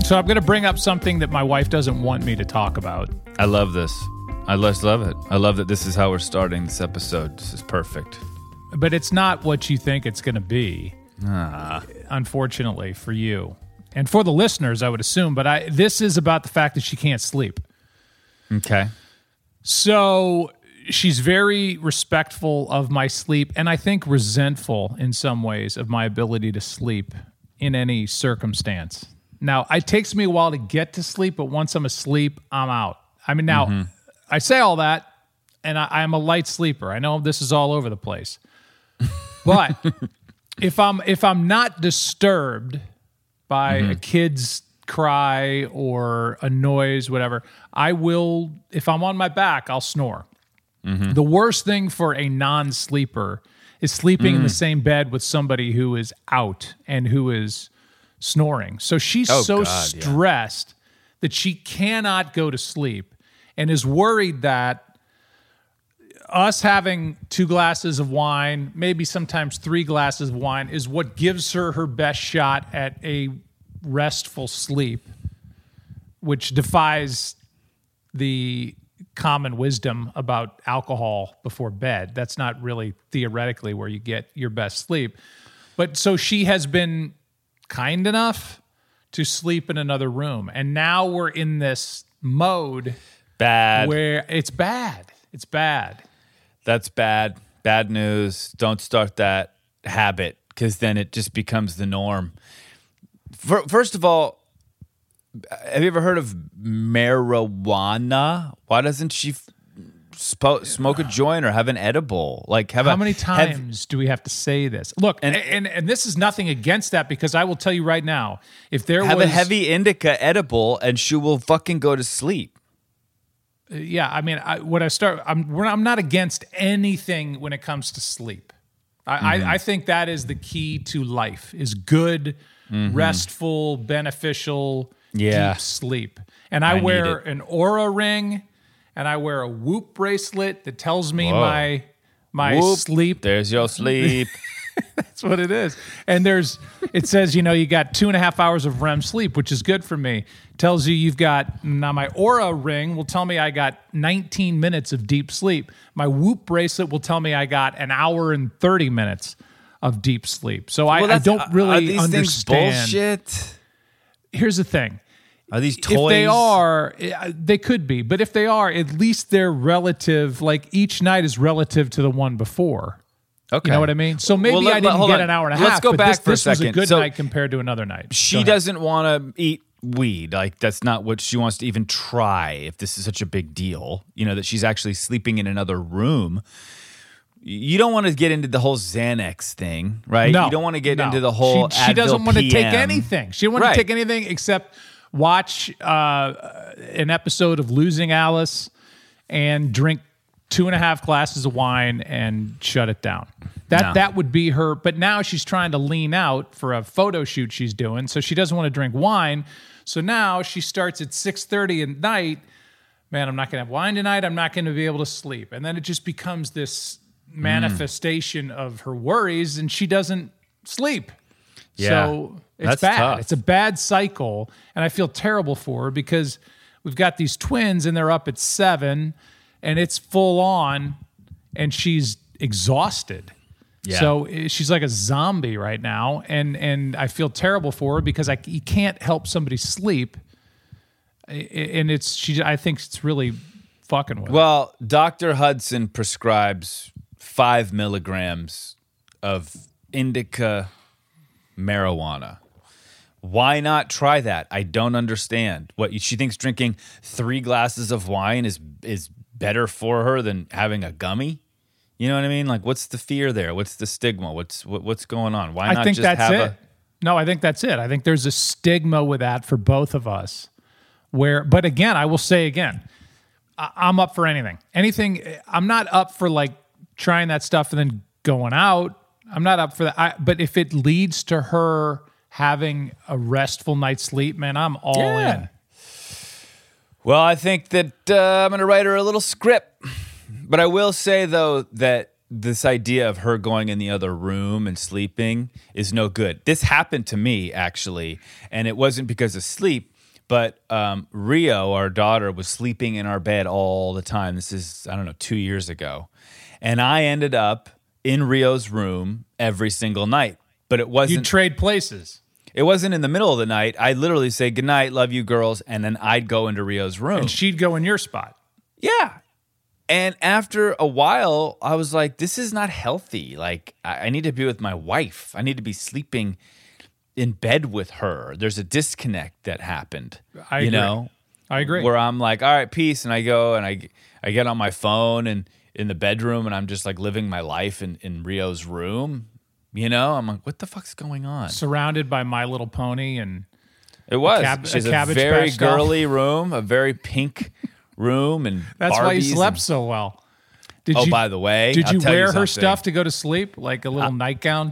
So I'm going to bring up something that my wife doesn't want me to talk about. I love this. I just love it. I love that this is how we're starting this episode. This is perfect. But it's not what you think it's going to be, unfortunately, for you. And for the listeners, I would assume. But this is about the fact that she can't sleep. Okay. So she's very respectful of my sleep, and I think resentful in some ways of my ability to sleep in any circumstance. Now, it takes me a while to get to sleep, but once I'm asleep, I'm out. I mean, now, I say all that, and I'm a light sleeper. I know this is all over the place. But if I'm not disturbed by a kid's cry or a noise, whatever, I will, if I'm on my back, I'll snore. The worst thing for a non-sleeper is sleeping in the same bed with somebody who is out and who is snoring. So she's stressed that she cannot go to sleep and is worried that us having 2 glasses of wine, maybe sometimes 3 glasses of wine, is what gives her her best shot at a restful sleep, which defies the common wisdom about alcohol before bed. That's not really theoretically where you get your best sleep. But so she has been kind enough to sleep in another room. And now we're in this mode where it's bad. It's bad. That's bad. Bad news. Don't start that habit, because then it just becomes the norm. First of all, have you ever heard of marijuana? Why doesn't she smoke a joint or have an edible? How many times do we have to say this? Look, and this is nothing against that, because I will tell you right now, if there have a heavy indica edible and she will fucking go to sleep. Yeah, I mean, I'm not against anything when it comes to sleep. I think that is the key to life: is good, restful, beneficial, deep sleep. And I wear an Oura ring, and I wear a Whoop bracelet that tells me my Whoop, sleep. There's your sleep. That's what it is. And it says, you got 2.5 hours of REM sleep, which is good for me. Tells you you've got, now my Oura ring will tell me I got 19 minutes of deep sleep. My Whoop bracelet will tell me I got an hour and 30 minutes of deep sleep. So I don't really are these understand. Things bullshit? Here's the thing. Are these toys? If they are, they could be. But if they are, at least they're relative. Like each night is relative to the one before. Okay. You know what I mean? So maybe I didn't get an hour and a half. Let's go back for a This second. was a good night compared to another night. She doesn't want to eat weed. Like, that's not what she wants to even try, if this is such a big deal, that she's actually sleeping in another room. You don't want to get into the whole Xanax thing, right? No. You don't want to get into the whole She doesn't want to take anything. She doesn't want to take Right. anything except watch an episode of Losing Alice and drink 2.5 glasses of wine and shut it down. That would be her. But now she's trying to lean out for a photo shoot she's doing, so she doesn't want to drink wine. So now she starts at 6:30 at night. Man, I'm not going to have wine tonight. I'm not going to be able to sleep. And then it just becomes this manifestation of her worries, and she doesn't sleep. Yeah, so it's that's bad. tough. It's a bad cycle, and I feel terrible for her because we've got these twins, and they're up at 7, and it's full on, and she's exhausted. Yeah. So she's like a zombie right now, and I feel terrible for her because you can't help somebody sleep, and I think it's really fucking with her. Well, Dr. Hudson prescribes 5 milligrams of indica marijuana. Why not try that? I don't understand. What she thinks drinking 3 glasses of wine is better for her than having a gummy? You know what I mean? Like, what's the fear there? What's the stigma? What's going on? Why not just have it? No, I think that's it. I think there's a stigma with that for both of us. But again, I will say again, I'm up for anything. I'm not up for like trying that stuff and then going out. I'm not up for that. But if it leads to her having a restful night's sleep, man, I'm all in. Well, I think that I'm going to write her a little script. But I will say, though, that this idea of her going in the other room and sleeping is no good. This happened to me, actually, and it wasn't because of sleep. But Rio, our daughter, was sleeping in our bed all the time. This is, I don't know, 2 years ago. And I ended up in Rio's room every single night. But it wasn't... You'd trade places. It wasn't in the middle of the night. I'd literally say, good night, love you girls, and then I'd go into Rio's room. And she'd go in your spot. Yeah. And after a while, I was like, this is not healthy. Like, I need to be with my wife. I need to be sleeping in bed with her. There's a disconnect that happened. I agree. Where I'm like, all right, peace. And I go and I get on my phone and in the bedroom and I'm just like living my life in Rio's room. I'm like, what the fuck's going on? Surrounded by My Little Pony and it was. She's a very girly room, a very pink room, and that's Barbies why you slept so well. By the way, did you wear her stuff to go to sleep, like a little nightgown?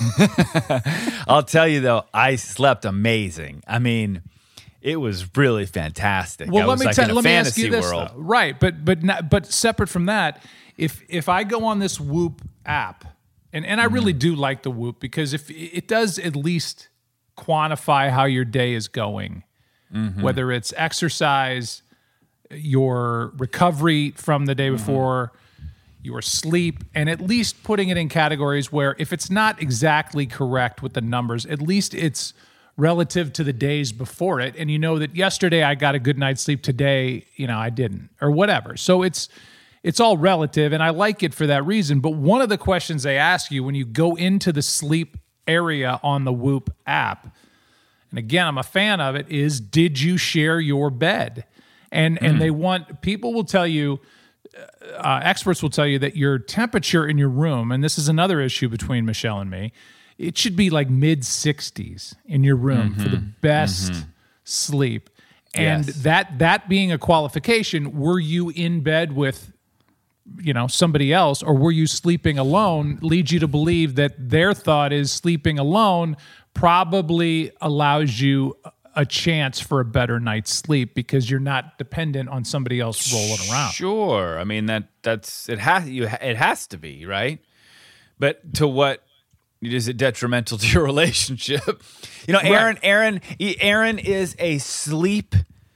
I'll tell you though, I slept amazing. I mean, it was really fantastic. Well, let me ask you this, though. Right, but separate from that, if I go on this Whoop app, and I really do like the Whoop because if it does at least quantify how your day is going, whether it's exercise, your recovery from the day before, your sleep, and at least putting it in categories where if it's not exactly correct with the numbers, at least it's relative to the days before it. And you know that yesterday I got a good night's sleep, today, I didn't, or whatever. So it's all relative, and I like it for that reason. But one of the questions they ask you when you go into the sleep area on the Whoop app, and again, I'm a fan of it, is did you share your bed? And people will tell you, experts will tell you that your temperature in your room, and this is another issue between Michelle and me, it should be like mid-60s in your room for the best sleep. And that being a qualification, were you in bed with somebody else, or were you sleeping alone, leads you to believe that their thought is sleeping alone probably allows you a chance for a better night's sleep because you're not dependent on somebody else rolling around. Sure. I mean, that's it has to be, right? But to what is it detrimental to your relationship? Aaron is a sleep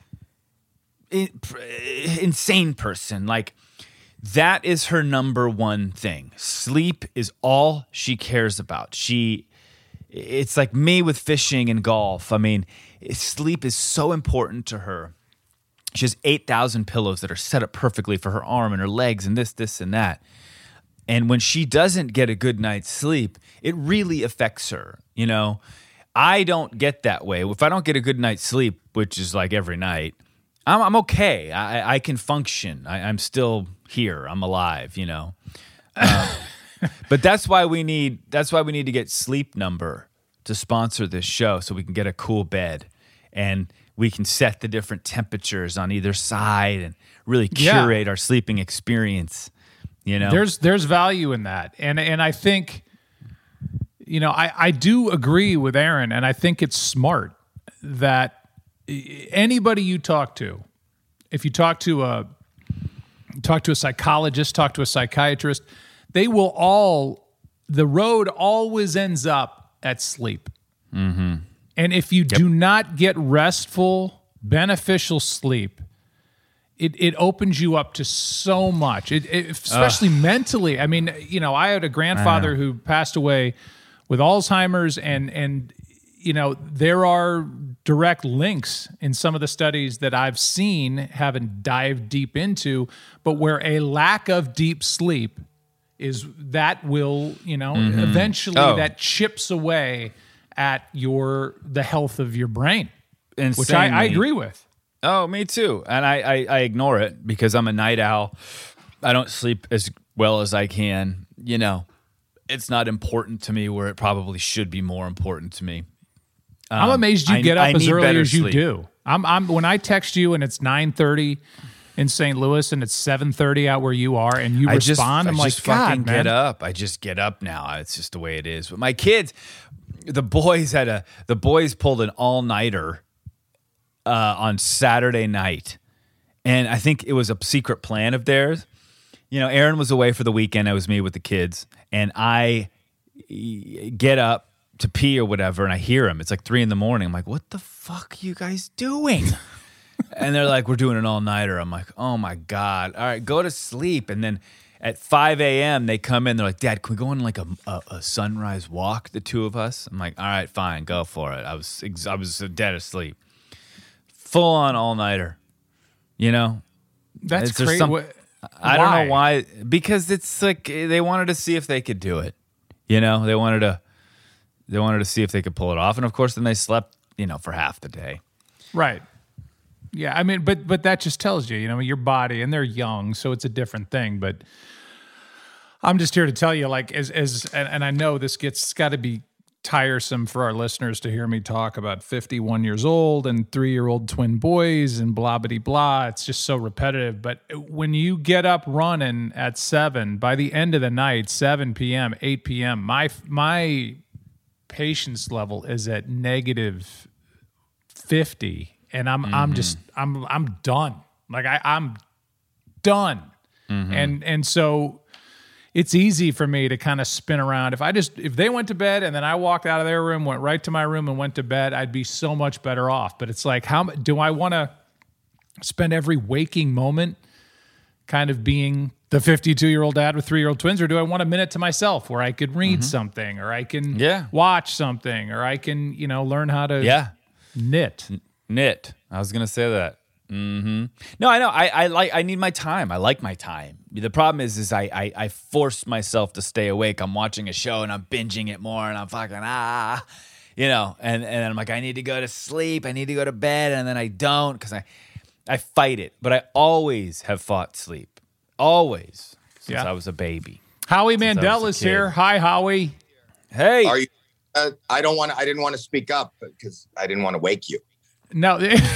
insane person. Like, that is her number one thing. Sleep is all she cares about. It's like me with fishing and golf. I mean, sleep is so important to her. She has 8,000 pillows that are set up perfectly for her arm and her legs and this, and that. And when she doesn't get a good night's sleep, it really affects her. I don't get that way. If I don't get a good night's sleep, which is like every night, I'm okay. I can function. I'm still here. I'm alive, But that's why we need to get Sleep Number to sponsor this show so we can get a cool bed and we can set the different temperatures on either side and really curate our sleeping experience. There's value in that. And I think, I do agree with Aaron, and I think it's smart that anybody you talk to, if you talk to a psychologist, talk to a psychiatrist, the road always ends up at sleep. Mm-hmm. And if you do not get restful, beneficial sleep, it opens you up to so much, especially mentally. I mean, I had a grandfather who passed away with Alzheimer's, and there are direct links in some of the studies that I've seen, haven't dived deep into, but where a lack of deep sleep is that will, eventually that chips away at the health of your brain, which I agree with. Oh, me too. And I ignore it because I'm a night owl. I don't sleep as well as I can. It's not important to me where it probably should be more important to me. I'm amazed you get up as early as you do. I'm when I text you and it's 9:30 in St. Louis and it's 7:30 out where you are, and you respond. I'm like, God, man. Get up. I just get up now. It's just the way it is. But my kids, the boys pulled an all-nighter on Saturday night, and I think it was a secret plan of theirs. Aaron was away for the weekend. It was me with the kids, and I get up to pee or whatever, and I hear him. It's like 3 a.m. I'm like, what the fuck are you guys doing? And they're like, we're doing an all-nighter. I'm like, oh my God. All right, go to sleep. And then at 5 a.m., they come in. They're like, Dad, can we go on like a sunrise walk, the two of us? I'm like, all right, fine, go for it. I was dead asleep. Full on all-nighter, you know? That's crazy. I don't know why. Because it's like they wanted to see if they could do it. You know, they wanted to see if they could pull it off. And of course, then they slept, you know, for half the day. Right. Yeah, I mean, but that just tells you, you know, your body, and they're young, so it's a different thing. But I'm just here to tell you, like, and I know this got to be tiresome for our listeners to hear me talk about 51 years old and 3-year-old twin boys and blah, blah, blah. It's just so repetitive. But when you get up running at 7, by the end of the night, 7 p.m., 8 p.m., my patience level is at negative 50. And I'm done. Like I'm done. And so it's easy for me to kind of spin around. If they went to bed and then I walked out of their room, went right to my room and went to bed, I'd be so much better off. But it's like, how do I want to spend every waking moment kind of being the 52-year-old dad with 3-year-old twins, or do I want a minute to myself where I could read something, or I can watch something, or I can, you know, learn how to knit. I was gonna say that. No, I know. I need my time. I like my time. The problem is I force myself to stay awake. I'm watching a show and I'm binging it more, and I'm fucking you know, and I'm like, I need to go to sleep. I need to go to bed, and then I don't, because I fight it. But I always have fought sleep. Always, since I was a baby. Howie Mandel is here. Hi, Howie. Hey. Are you? I didn't want to speak up because I didn't want to wake you. No,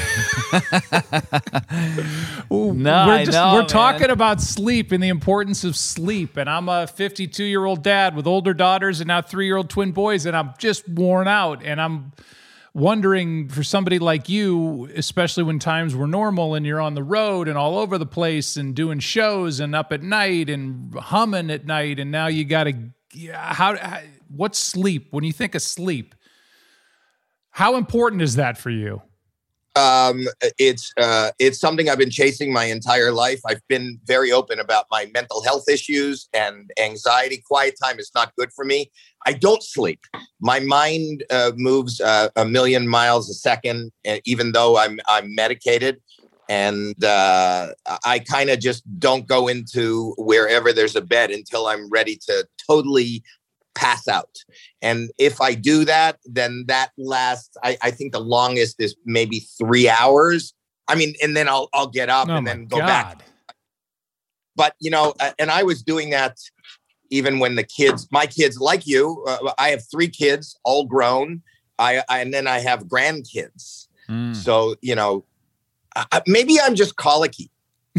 we're talking about sleep and the importance of sleep. And I'm a 52-year-old dad with older daughters and now 3-year-old twin boys, and I'm just worn out. And I'm wondering, for somebody like you, especially when times were normal and you're on the road and all over the place and doing shows and up at night and humming at night, and now you got to what's sleep? When you think of sleep, how important is that for you? It's something I've been chasing my entire life. I've been very open about my mental health issues and anxiety. Quiet time is not good for me. I don't sleep. My mind moves a million miles a second, even though I'm medicated. And I kind of just don't go into wherever there's a bed until I'm ready to totally pass out. And if I do that, then that lasts, I think the longest is maybe 3 hours. I mean, and then I'll get up and then go back. But, you know, and I was doing that even when my kids like you, I have 3 kids, all grown. And then I have grandkids. So, you know, maybe I'm just colicky.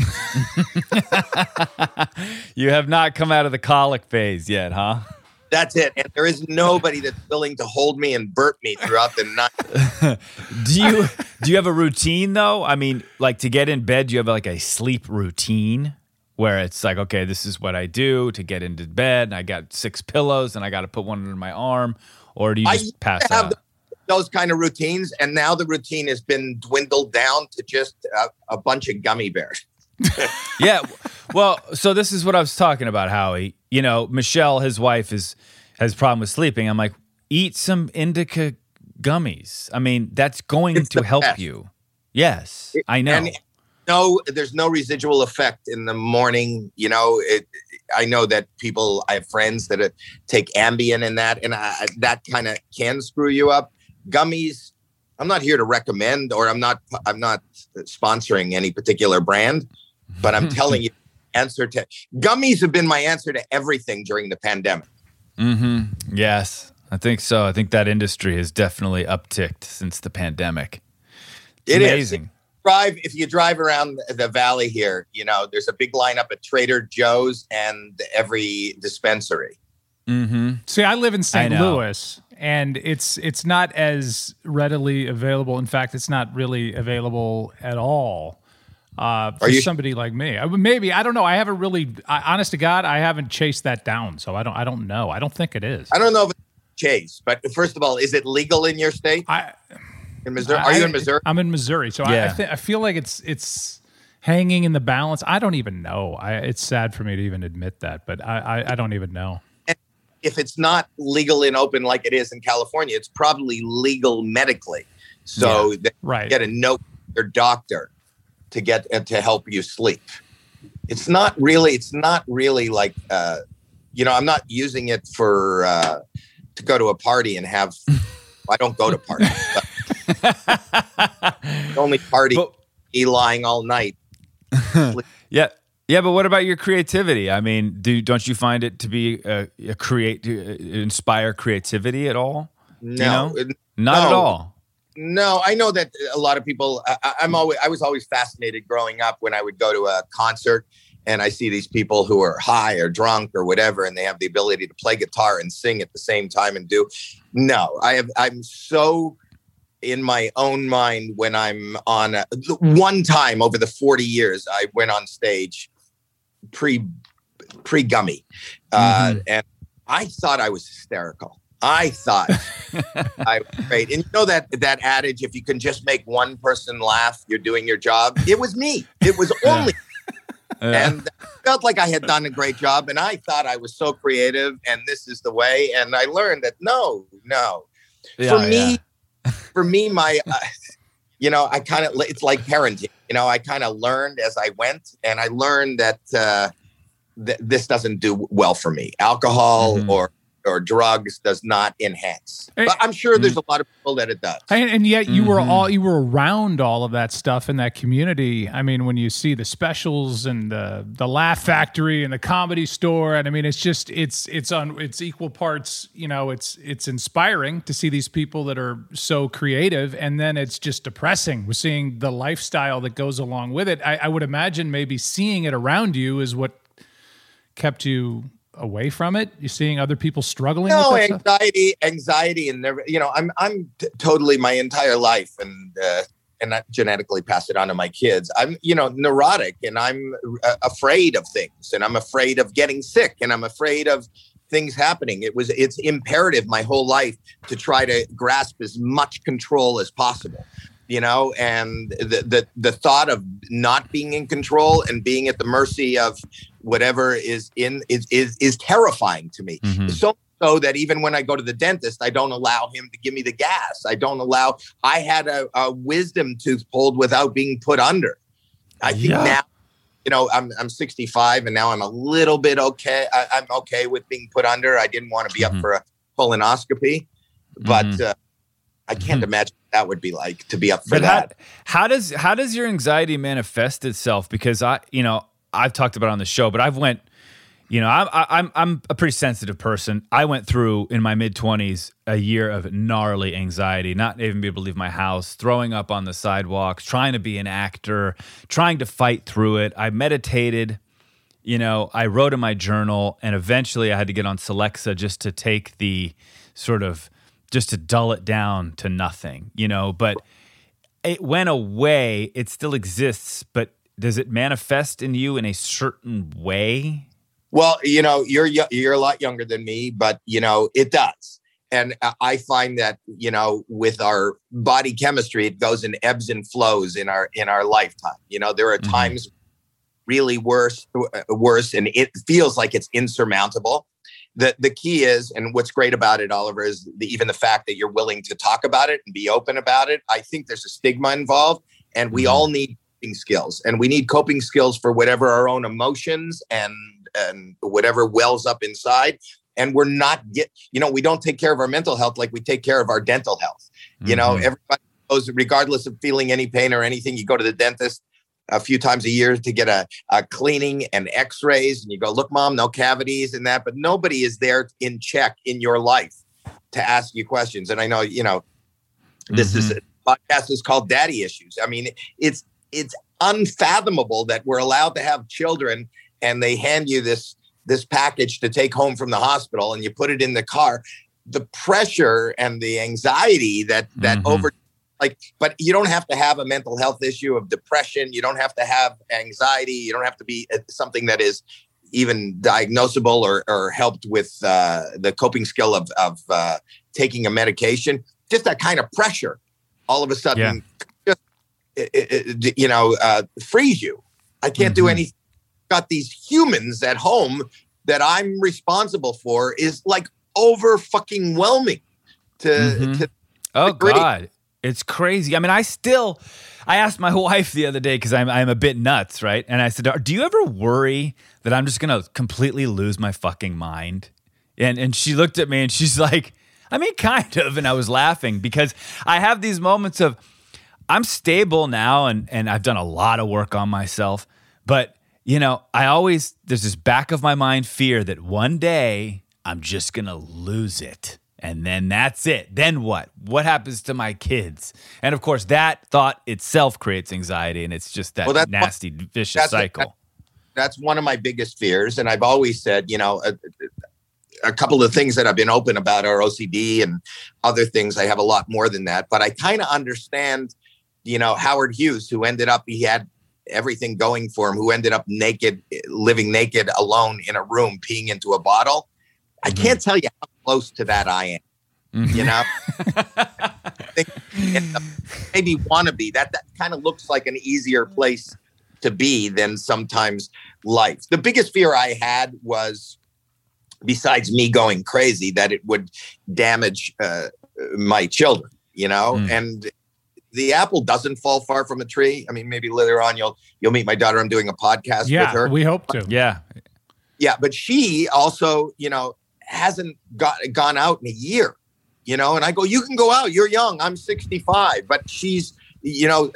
You have not come out of the colic phase yet, huh? That's it. And there is nobody that's willing to hold me and burp me throughout the night. Do you have a routine though? I mean, like to get in bed, do you have like a sleep routine where it's like, okay, this is what I do to get into bed. I got 6 pillows and I got to put one under my arm, or do you just pass out? Those kind of routines. And now the routine has been dwindled down to just a bunch of gummy bears. Yeah. Well, so this is what I was talking about, Howie. You know, Michelle, his wife, has a problem with sleeping. I'm like, eat some indica gummies. I mean, that's going to help you. Yes, I know. And no, there's no residual effect in the morning. You know, I know that I have friends that take Ambien and that, and that kind of can screw you up. Gummies, I'm not here to recommend, or I'm not sponsoring any particular brand, but I'm telling you, gummies have been my answer to everything during the pandemic. Yes, I think so. I think that industry has definitely upticked since the pandemic. It's amazing. If you drive around the valley here, you know, there's a big lineup at Trader Joe's and every dispensary. See, I live in St. Louis, and it's not as readily available. In fact, it's not really available at all for somebody like me. Maybe, I don't know. I haven't really, honest to God, I haven't chased that down, so I don't know. I don't think it is. I don't know if it's Chase. But first of all, is it legal in your state? In Missouri? Are you in Missouri? I'm in Missouri, so Yeah. I feel like it's hanging in the balance. I don't even know. It's sad for me to even admit that, but I don't even know. And if it's not legal in open like it is in California, it's probably legal medically. So they get a note from your doctor to get to help you sleep. It's not really like I'm not using it for to go to a party and have. I don't go to parties. The only party lying all night. Yeah. But what about your creativity? I mean, don't you find it to be inspire creativity at all? No, not at all. No, I know that a lot of people. I was always fascinated growing up when I would go to a concert and I see these people who are high or drunk or whatever, and they have the ability to play guitar and sing at the same time and do. No, I'm so in my own mind when I'm on one time over the 40 years, I went on stage pre-gummy. And I thought I was hysterical. I thought I was great. And you know that adage, if you can just make one person laugh, you're doing your job. It was me. It was only and I felt like I had done a great job. And I thought I was so creative and this is the way. And I learned that no. For me, my, I kind of, it's like parenting, I kind of learned as I went, and I learned that this doesn't do well for me. Alcohol or drugs does not enhance. But I'm sure there's a lot of people that it does. And yet you were around all of that stuff in that community. I mean, when you see the specials and the Laugh Factory and the Comedy Store, and I mean, it's just it's equal parts. It's inspiring to see these people that are so creative, and then it's just depressing. We're seeing the lifestyle that goes along with it. I would imagine maybe seeing it around you is what kept you away from it. You're seeing other people struggling with that anxiety, and I'm totally my entire life, and not genetically pass it on to my kids. I'm neurotic, and I'm afraid of things, and I'm afraid of getting sick, and I'm afraid of things happening. It's imperative my whole life to try to grasp as much control as possible. And the thought of not being in control and being at the mercy of whatever is terrifying to me. So that even when I go to the dentist, I don't allow him to give me the gas. I had a wisdom tooth pulled without being put under. I think now, I'm 65 and now I'm a little bit okay. I'm okay with being put under. I didn't want to be up for a colonoscopy, but I can't imagine what that would be like to be up for that. How does your anxiety manifest itself? Because I've talked about it on the show, but I'm a pretty sensitive person. I went through in my mid-20s a year of gnarly anxiety, not even be able to leave my house, throwing up on the sidewalks, trying to be an actor, trying to fight through it. I meditated, I wrote in my journal, and eventually I had to get on Celexa just to take the sort of just to dull it down to nothing, but it went away. It still exists, but does it manifest in you in a certain way? Well, you're a lot younger than me, but it does. And I find that, with our body chemistry, it goes in ebbs and flows in our lifetime. There are times really worse, and it feels like it's insurmountable. The key is, and what's great about it, Oliver, is even the fact that you're willing to talk about it and be open about it. I think there's a stigma involved, and we all need coping skills, and we need coping skills for whatever our own emotions and whatever wells up inside. And we're not we don't take care of our mental health like we take care of our dental health. Everybody goes, regardless of feeling any pain or anything, you go to the dentist a few times a year to get a cleaning and x-rays, and you go, look, Mom, no cavities and that, but nobody is there in check in your life to ask you questions. And I know, this is a podcast is called Daddy Issues. I mean, it's unfathomable that we're allowed to have children and they hand you this package to take home from the hospital, and you put it in the car. The pressure and the anxiety that but you don't have to have a mental health issue of depression. You don't have to have anxiety. You don't have to be something that is, even diagnosable or helped with the coping skill of taking a medication. Just that kind of pressure, all of a sudden, frees you. I can't do anything. Got these humans at home that I'm responsible for is like over fucking whelming to oh God, it's crazy. I mean, I asked my wife the other day because I'm a bit nuts, right? And I said, do you ever worry that I'm just going to completely lose my fucking mind? And she looked at me and she's like, I mean, kind of. And I was laughing because I have these moments of I'm stable now and I've done a lot of work on myself, but there's this back of my mind fear that one day I'm just going to lose it. And then that's it. Then what? What happens to my kids? And of course, that thought itself creates anxiety, and it's just that nasty, vicious cycle. That's one of my biggest fears. And I've always said, a couple of things that I've been open about are OCD and other things. I have a lot more than that. But I kind of understand, Howard Hughes, who he had everything going for him, who ended up living naked alone in a room, peeing into a bottle. I can't tell you how close to that I am. Maybe want to be. That kind of looks like an easier place to be than sometimes life. The biggest fear I had was, besides me going crazy, that it would damage my children, and the apple doesn't fall far from a tree. I mean, maybe later on you'll meet my daughter. I'm doing a podcast with her. Yeah, we hope to. Yeah, but she also, hasn't gone out in a year, and I go, you can go out. You're young. I'm 65, but she's, and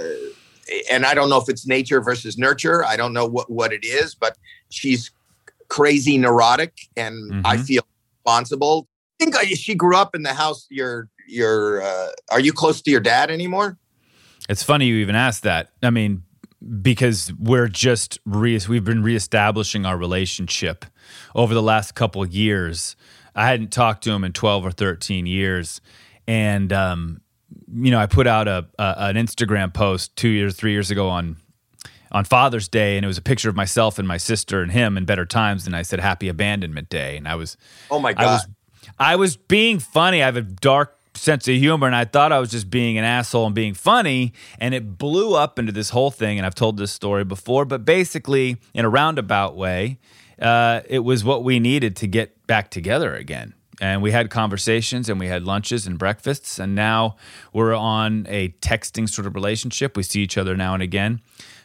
I don't know if it's nature versus nurture. I don't know what it is, but she's crazy neurotic, and I feel responsible. I think she grew up in the house. Are you close to your dad anymore? It's funny you even asked that. I mean, because we've been reestablishing our relationship over the last couple of years. I hadn't talked to him in 12 or 13 years. And, I put out an Instagram post 3 years ago on Father's Day, and it was a picture of myself and my sister and him in better times. And I said, Happy Abandonment Day. And I was, oh my God, I was being funny. I have a dark sense of humor, and I thought I was just being an asshole and being funny, and it blew up into this whole thing. And I've told this story before, but basically in a roundabout way, it was what we needed to get back together again. And we had conversations, and we had lunches and breakfasts, and now we're on a texting sort of relationship. We see each other now and again.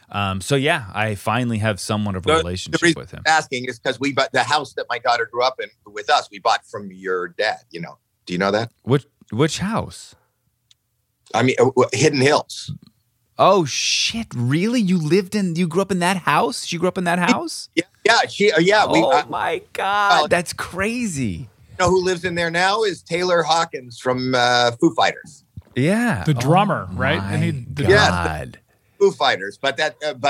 I finally have somewhat of a relationship with him. Asking is because we bought the house that my daughter grew up in with us. We bought from your dad. Do you know that? Which house? I mean, Hidden Hills. Oh shit! Really? You grew up in that house? She grew up in that house? Yeah. Oh my God, that's crazy. You know who lives in there now is Taylor Hawkins from Foo Fighters. Yeah, the drummer, right? And God. Foo Fighters, but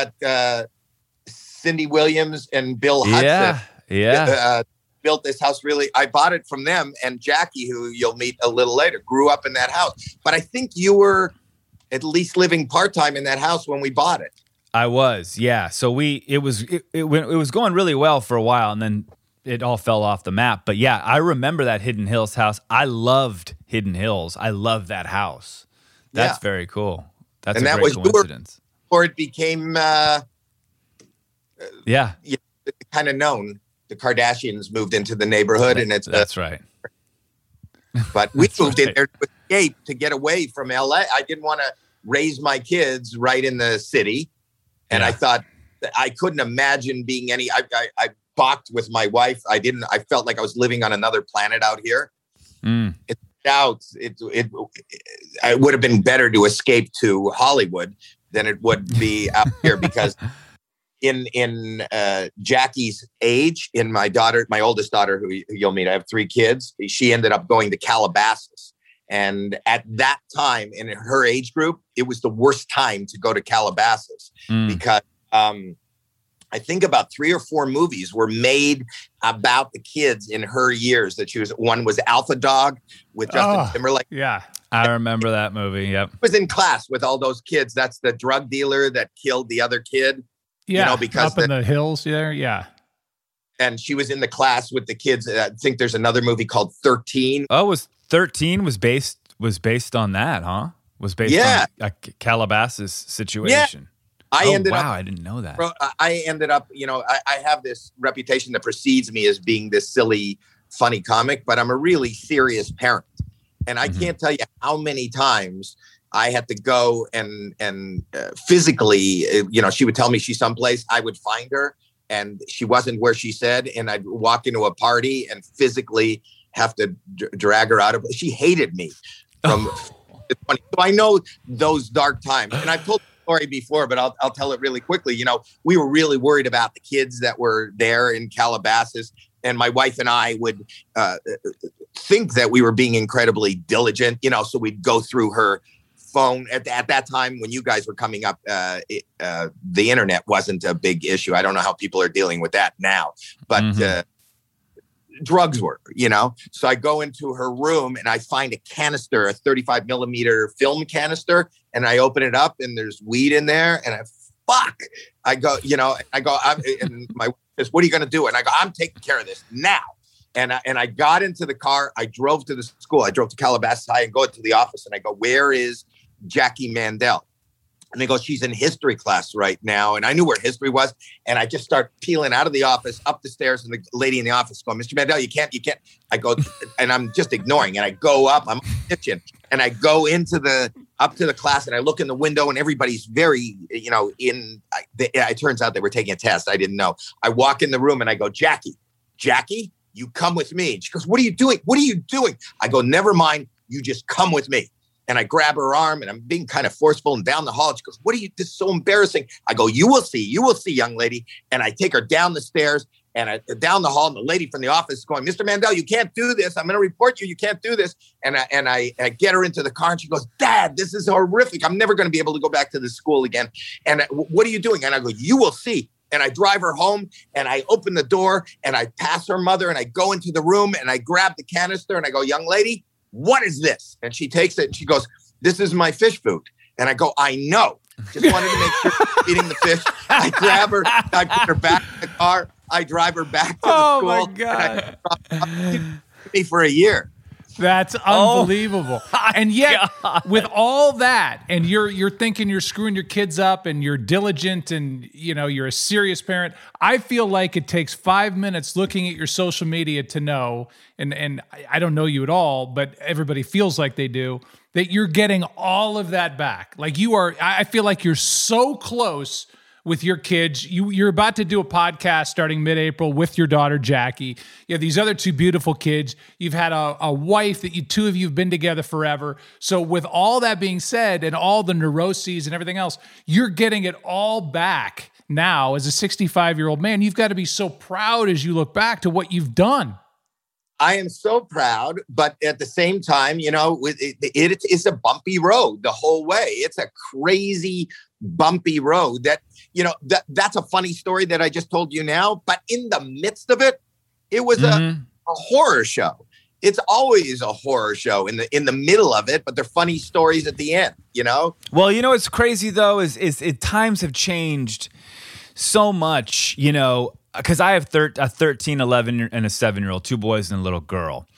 Cindy Williams and Bill Hudson, built this house. Really, I bought it from them, and Jackie, who you'll meet a little later, grew up in that house. But I think you were at least living part-time in that house when we bought it. I was, yeah. So it was going really well for a while, and then it all fell off the map. But yeah, I remember that Hidden Hills house. I loved Hidden Hills. I loved that house. That's very cool. That's a great coincidence. Or it became, kind of known. The Kardashians moved into the neighborhood, and that's right. But we moved in there to escape, to get away from LA. I didn't want to raise my kids right in the city, and I thought I couldn't imagine being I balked with my wife. I felt like I was living on another planet out here. It would have been better to escape to Hollywood than it would be out here, because in Jackie's age, in my oldest daughter, who you'll meet, I have 3 kids. She ended up going to Calabasas. And at that time, in her age group, it was the worst time to go to Calabasas because I think about 3 or 4 movies were made about the kids in her years that she was. One was Alpha Dog with Justin Timberlake. Yeah, I remember that movie. Yep, I was in class with all those kids. That's the drug dealer that killed the other kid. Yeah, because up in the hills there. Yeah, and she was in the class with the kids. I think there's another movie called 13. Oh, was 13 was based on that, huh? Was based on Calabasas situation. I ended up. I didn't know that. Bro, I ended up, I have this reputation that precedes me as being this silly, funny comic, but I'm a really serious parent. And I can't tell you how many times I had to go and physically, she would tell me she's someplace. I would find her and she wasn't where she said. And I'd walk into a party and physically have to drag her out of. She hated me. So I know those dark times. And I've told story before, but I'll tell it really quickly. We were really worried about the kids that were there in Calabasas, and my wife and I would think that we were being incredibly diligent, so we'd go through her phone. At that time when you guys were coming up, the internet wasn't a big issue. I don't know how people are dealing with that now, but drugs were, so I go into her room and I find a canister, a 35 millimeter film canister, and I open it up and there's weed in there, and I go, and my wife says, "What are you going to do?" And I go, "I'm taking care of this now." And I got into the car. I drove to the school. I drove to Calabasas High and go to the office, and I go, "Where is Jackie Mandel?" And they go, "She's in history class right now." And I knew where history was. And I just start peeling out of the office, up the stairs, and the lady in the office going, "Mr. Mandel, you can't. I go, and I'm just ignoring. And I go up, I'm in the kitchen, and I go up to the class, and I look in the window, and everybody's very, it turns out they were taking a test. I didn't know. I walk in the room and I go, Jackie, you come with me. And she goes, "What are you doing? What are you doing?" I go, "Never mind. You just come with me." And I grab her arm and I'm being kind of forceful, and down the hall. She goes, "What are you, this is so embarrassing." I go, you will see, young lady. And I take her down the stairs and down the hall, and the lady from the office is going, "Mr. Mandel, you can't do this. I'm going to report you. You can't do this." And I get her into the car, and she goes, "Dad, this is horrific. I'm never going to be able to go back to this school again. And what are you doing?" And I go, "You will see." And I drive her home, and I open the door, and I pass her mother, and I go into the room, and I grab the canister, and I go, "Young lady, what is this?" And she takes it, and she goes, "This is my fish food." And I go, "I know. Just wanted to make sure you're eating the fish." I grab her, I put her back in the car, I drive her back to the school. Oh my God. And me for a year. That's unbelievable. And yet, with all that, and you're thinking you're screwing your kids up, and you're diligent, and you're a serious parent. I feel like it takes 5 minutes looking at your social media to know, and I don't know you at all, but everybody feels like they do, that you're getting all of that back. Like you are, I feel like you're so close with your kids. You're about to do a podcast starting mid-April with your daughter, Jackie. You have these other two beautiful kids. You've had a wife that two of you have been together forever. So with all that being said, and all the neuroses and everything else, you're getting it all back now as a 65-year-old man. You've got to be so proud as you look back to what you've done. I am so proud, but at the same time, it's a bumpy road the whole way. It's a crazy, bumpy road that's a funny story that I just told you now. But in the midst of it, it was a horror show. It's always a horror show in the middle of it, but they're funny stories at the end, Well, what's crazy though is times have changed so much, because I have a 13, 11, and a 7-year-old, 2 boys and a little girl.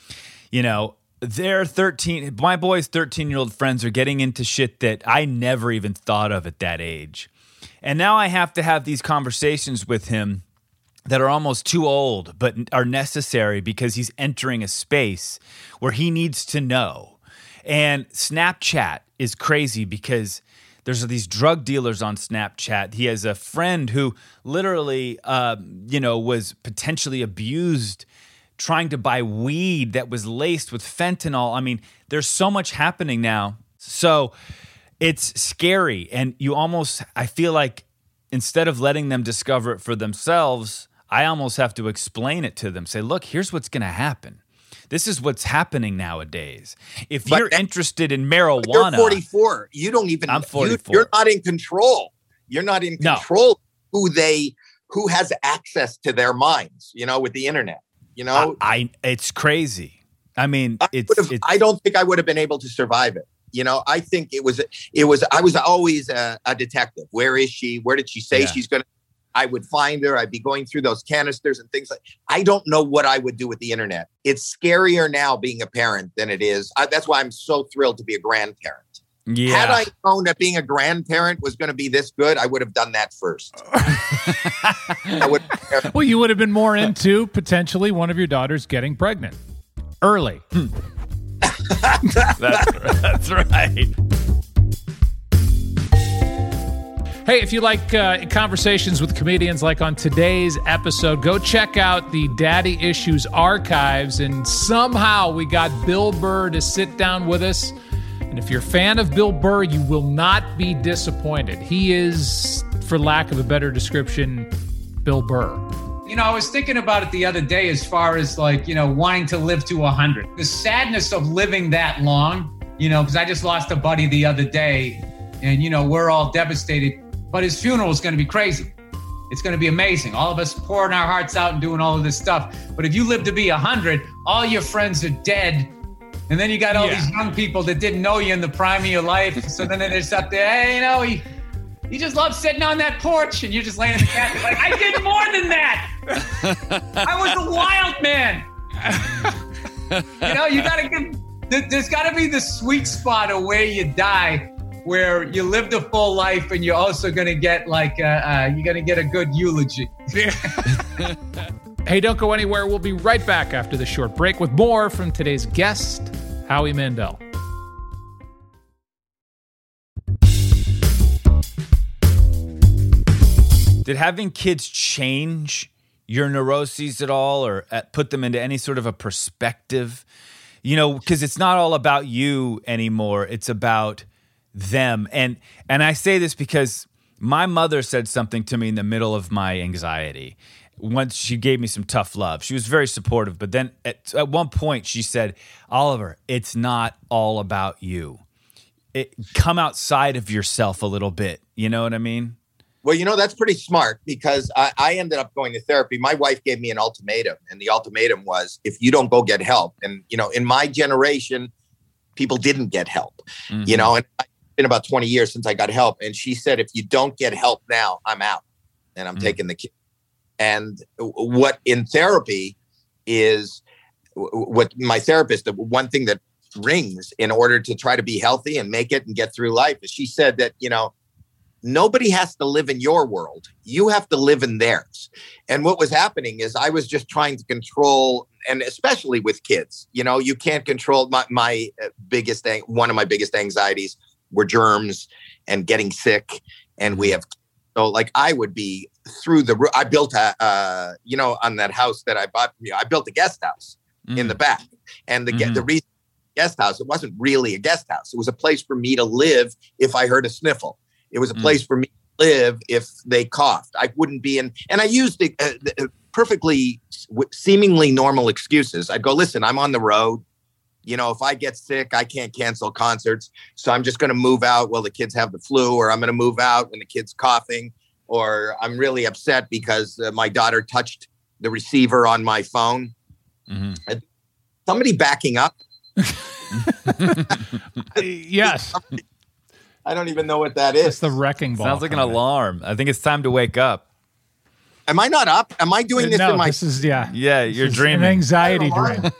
They're 13. My boys' 13-year-old friends are getting into shit that I never even thought of at that age. And now I have to have these conversations with him that are almost too old, but are necessary because he's entering a space where he needs to know. And Snapchat is crazy because there's these drug dealers on Snapchat. He has a friend who literally, was potentially abused trying to buy weed that was laced with fentanyl. I mean, there's so much happening now. So it's scary. And I feel like instead of letting them discover it for themselves, I almost have to explain it to them. Say, look, here's what's going to happen. This is what's happening nowadays. If you're interested in marijuana. You're 44. You don't even. I'm 44. You're not in control. You're not in control who has access to their minds, with the internet, it's crazy. I mean, I don't think I would have been able to survive it. I think I was always a detective. Where is she? Where did she say she's going to? I would find her. I'd be going through those canisters and things like. I don't know what I would do with the internet. It's scarier now being a parent than it is. That's why I'm so thrilled to be a grandparent. Yeah. Had I known that being a grandparent was going to be this good, I would have done that first. Well, you would have been more into potentially one of your daughters getting pregnant early. That's right. Hey, if you like conversations with comedians like on today's episode, go check out the Daddy Issues archives. And somehow we got Bill Burr to sit down with us. And if you're a fan of Bill Burr, you will not be disappointed. He is, for lack of a better description, Bill Burr. You know, I was thinking about it the other day as far as like, you know, wanting to live to 100. The sadness of living that long, you know, because I just lost a buddy the other day and, you know, we're all devastated. But his funeral is going to be crazy. It's going to be amazing. All of us pouring our hearts out and doing all of this stuff. But if you live to be 100, all your friends are dead. And then you got all these young people that didn't know you in the prime of your life. So then they're just up there, hey, you know, he just loves sitting on that porch. And you're just laying in the cat. You're like, I did more than that. I was a wild man. You know, you got to give, there's got to be the sweet spot of where you die, where you lived a full life and you're also going to get like, you're going to get a good eulogy. Hey, don't go anywhere. We'll be right back after the short break with more from today's guest, Howie Mandel. Did having kids change your neuroses at all, or put them into any sort of a perspective? You know, because it's not all about you anymore. It's about them. And I say this because my mother said something to me in the middle of my anxiety. Once she gave me some tough love. She was very supportive. But then at one point she said, Oliver, it's not all about you. Come outside of yourself a little bit. You know what I mean? Well, you know, that's pretty smart because I ended up going to therapy. My wife gave me an ultimatum, and the ultimatum was, if you don't go get help. And, you know, in my generation, people didn't get help, you know, and it's been about 20 years since I got help. And she said, if you don't get help now, I'm out and I'm taking the kid. And what in therapy is what my therapist, the one thing that rings in order to try to be healthy and make it and get through life is she said that, you know, nobody has to live in your world. You have to live in theirs. And what was happening is I was just trying to control, and especially with kids, you know, you can't control my biggest thing. One of my biggest anxieties were germs and getting sick. And we have, so like I would be through the roof. I built you know, on that house that I bought, you know, I built a guest house in the back. And the reason guest house, it wasn't really a guest house. It was a place for me to live if I heard a sniffle. It was a place for me to live if they coughed. I wouldn't be in, and I used the perfectly seemingly normal excuses. I'd go, listen, I'm on the road. You know, if I get sick, I can't cancel concerts. So I'm just going to move out while the kids have the flu, or I'm going to move out when the kid's coughing, or I'm really upset because my daughter touched the receiver on my phone. Somebody backing up. Yes. I don't even know what that is. It's the wrecking ball. Sounds like an alarm. I think it's time to wake up. Am I not up? Am I doing this no, in my... this is, yeah. Yeah, you're dreaming. An anxiety dream.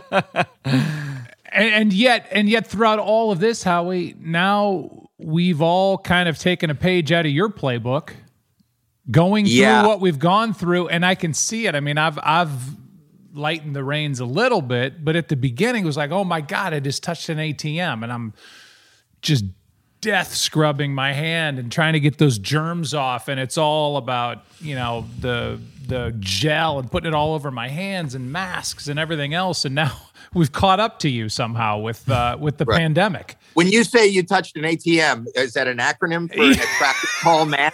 and yet throughout all of this, Howie, now we've all kind of taken a page out of your playbook, going through what we've gone through, and I can see it. I mean, I've lightened the reins a little bit, but at the beginning it was like, oh my God, I just touched an ATM, and I'm just death scrubbing my hand and trying to get those germs off, and it's all about, you know, the gel and putting it all over my hands and masks and everything else. And now we've caught up to you somehow with the pandemic. When you say you touched an ATM, is that an acronym for attractive tall man?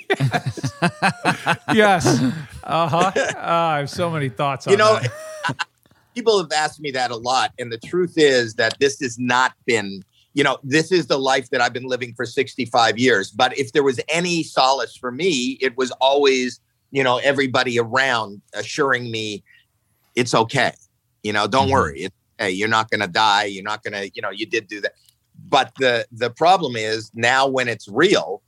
Yes. I have so many thoughts on that. People have asked me that a lot, and the truth is that this has not been, you know, this is the life that I've been living for 65 years. But if there was any solace for me, it was always, you know, everybody around assuring me it's okay. You know, don't worry. It's okay. You're not going to die. You're not going to, you know, you did do that. But the problem is now when it's real,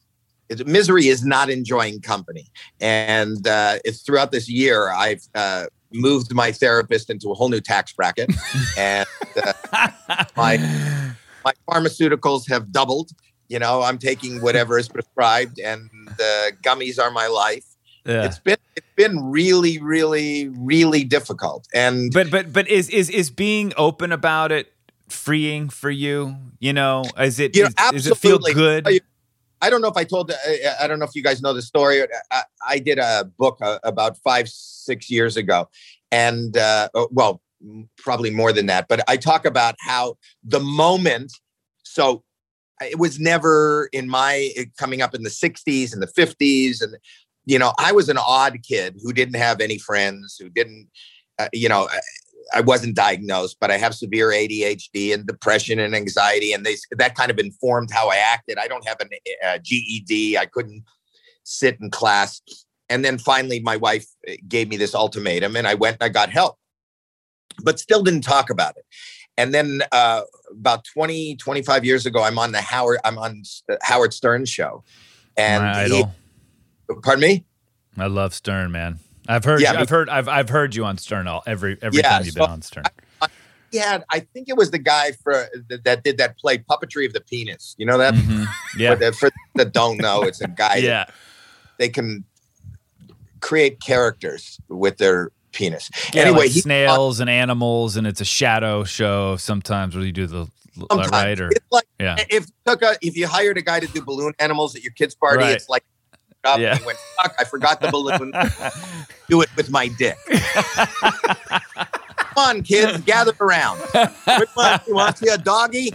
misery is not enjoying company. And it's throughout this year, I've moved my therapist into a whole new tax bracket. And my pharmaceuticals have doubled. You know, I'm taking whatever is prescribed, and the gummies are my life. Yeah. It's been really, really, really difficult. And but is being open about it freeing for you? You know, does it feel good? I don't know if I told. I don't know if you guys know the story. I did a book about 5-6 years ago, and well, probably more than that. But I talk about how the moment. So it was never in my coming up in the 60s and the 50s, and you know, I was an odd kid who didn't have any friends, who didn't, you know. I wasn't diagnosed, but I have severe ADHD and depression and anxiety, and that kind of informed how I acted. I don't have a GED. I couldn't sit in class. And then finally, my wife gave me this ultimatum, and I went and I got help, but still didn't talk about it. And then about 25 years ago, I'm on the Howard Stern show. And my idol. Pardon me? I love Stern, man. I've heard you on Stern every time you've been on Stern. I think it was the guy that did that play Puppetry of the Penis. You know that? Mm-hmm. Yeah. For that don't know, it's a guy. Yeah. They can create characters with their penis. Yeah, anyway, like snails and animals, and it's a shadow show sometimes where you do the right or it's like yeah. If you hired a guy to do balloon animals at your kid's party, Right. it's like. Up Yeah. and he went, fuck, I forgot the balloon. Do it with my dick. Come on, kids, gather around. Which one? You want to see a doggy?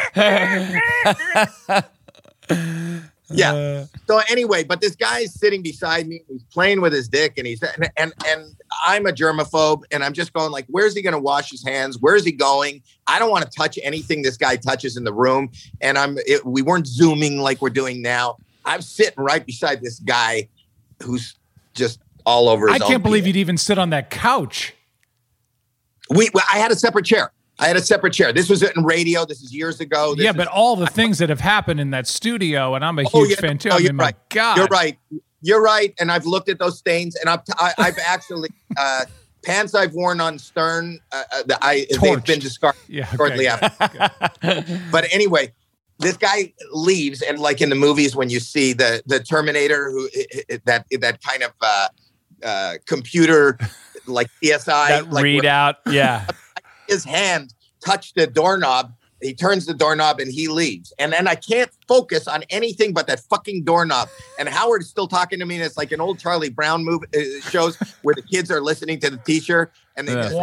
Yeah. So anyway, but this guy is sitting beside me. He's playing with his dick, and and I'm a germaphobe, and I'm just going like, where's he going to wash his hands? Where's he going? I don't want to touch anything this guy touches in the room. And we weren't Zooming like we're doing now. I'm sitting right beside this guy who's just all over his I own can't believe penis. you'd even sit on that couch. I had a separate chair. This was in radio. This is years ago. But all the things that have happened in that studio, and I'm a huge fan too. I mean, my God. You're right. And I've looked at those stains, and I've actually pants I've worn on Stern. They've been discarded shortly after. But anyway. This guy leaves, and like in the movies, when you see the Terminator, who that kind of computer, like CSI, that readout, yeah. His hand touched the doorknob. He turns the doorknob and he leaves, and then I can't focus on anything but that fucking doorknob. And Howard is still talking to me, and it's like an old Charlie Brown movie shows where the kids are listening to the teacher, and they just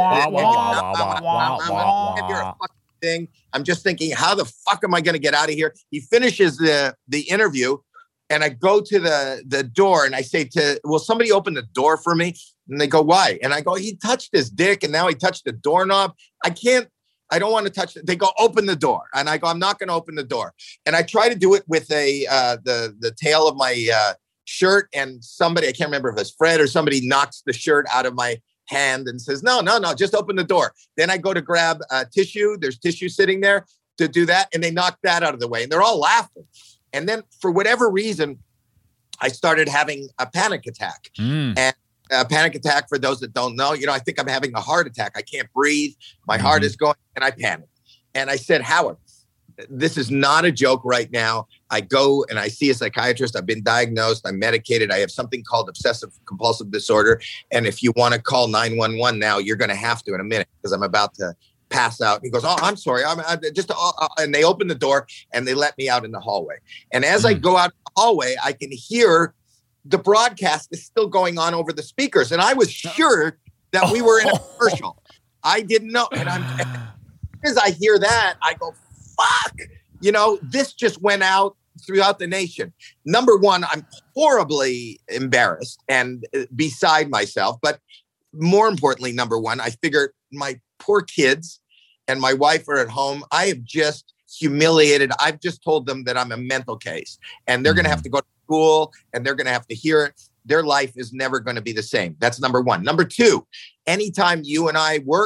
thing. I'm just thinking, how the fuck am I going to get out of here? He finishes the interview, and I go to the door, and I say will somebody open the door for me? And they go, why? And I go, he touched his dick, and now he touched the doorknob. I don't want to touch it. They go, open the door. And I go, I'm not going to open the door. And I try to do it with the tail of my shirt, and somebody, I can't remember if it's Fred or somebody, knocks the shirt out of my hand and says, no, just open the door. Then I go to grab tissue. There's tissue sitting there to do that. And they knock that out of the way, and they're all laughing. And then for whatever reason, I started having a panic attack. And a panic attack, for those that don't know, I think I'm having a heart attack. I can't breathe. My heart is going, and I panicked. And I said, Howard, this is not a joke right now. I go and I see a psychiatrist. I've been diagnosed. I'm medicated. I have something called obsessive compulsive disorder. And if you want to call 911 now, you're going to have to in a minute, because I'm about to pass out. He goes, oh, I'm sorry. And they open the door and they let me out in the hallway. And as I go out the hallway, I can hear the broadcast is still going on over the speakers. And I was sure that we were in a commercial. I didn't know. And as I hear that, I go, fuck, this just went out throughout the nation. Number one, I'm horribly embarrassed and beside myself. But more importantly, number one, I figured my poor kids and my wife are at home. I have just humiliated. I've just told them that I'm a mental case, and they're going to have to go to school, and they're going to have to hear it. Their life is never going to be the same. That's number one. Number two, anytime you and I work,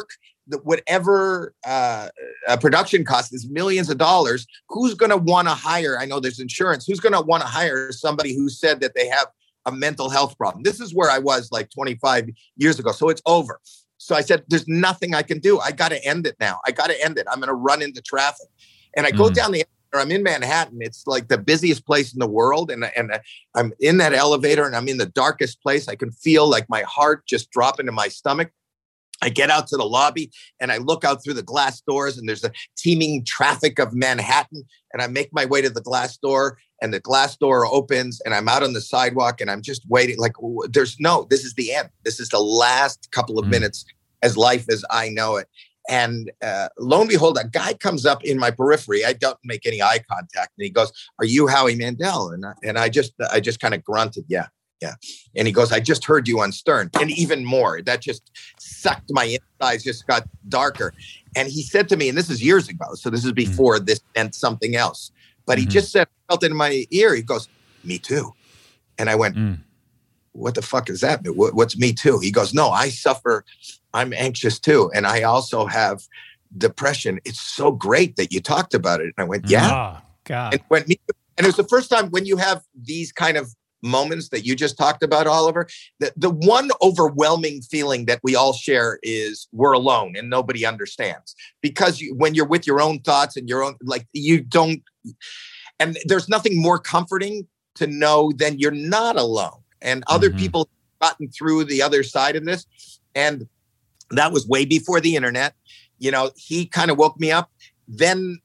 whatever a production cost is millions of dollars. Who's going to want to hire? I know there's insurance. Who's going to want to hire somebody who said that they have a mental health problem? This is where I was like 25 years ago. So it's over. So I said, there's nothing I can do. I got to end it now. I got to end it. I'm going to run into traffic. And I go down the elevator. I'm in Manhattan. It's like the busiest place in the world. And I'm in that elevator and I'm in the darkest place. I can feel like my heart just drop into my stomach. I get out to the lobby and I look out through the glass doors and there's a teeming traffic of Manhattan. And I make my way to the glass door and the glass door opens and I'm out on the sidewalk and I'm just waiting. Like, this is the end. This is the last couple of minutes as life as I know it. And lo and behold, a guy comes up in my periphery. I don't make any eye contact. And he goes, "Are you Howie Mandel?" And I just kind of grunted, yeah. And he goes, "I just heard you on Stern." And even more, that just sucked my insides, just got darker. And he said to me, and this is years ago, so this is before this meant something else. But he just said, felt in my ear, he goes, "Me too." And I went, what the fuck is that? What's me too? He goes, "No, I suffer. I'm anxious too. And I also have depression. It's so great that you talked about it." And I went, "Yeah." Oh, God. And it was the first time when you have these kind of moments that you just talked about, Oliver, the one overwhelming feeling that we all share is we're alone and nobody understands, because when you're with your own thoughts and your own, like, you don't, and there's nothing more comforting to know than you're not alone and other people have gotten through the other side of this. And that was way before the internet. He kind of woke me up. Then,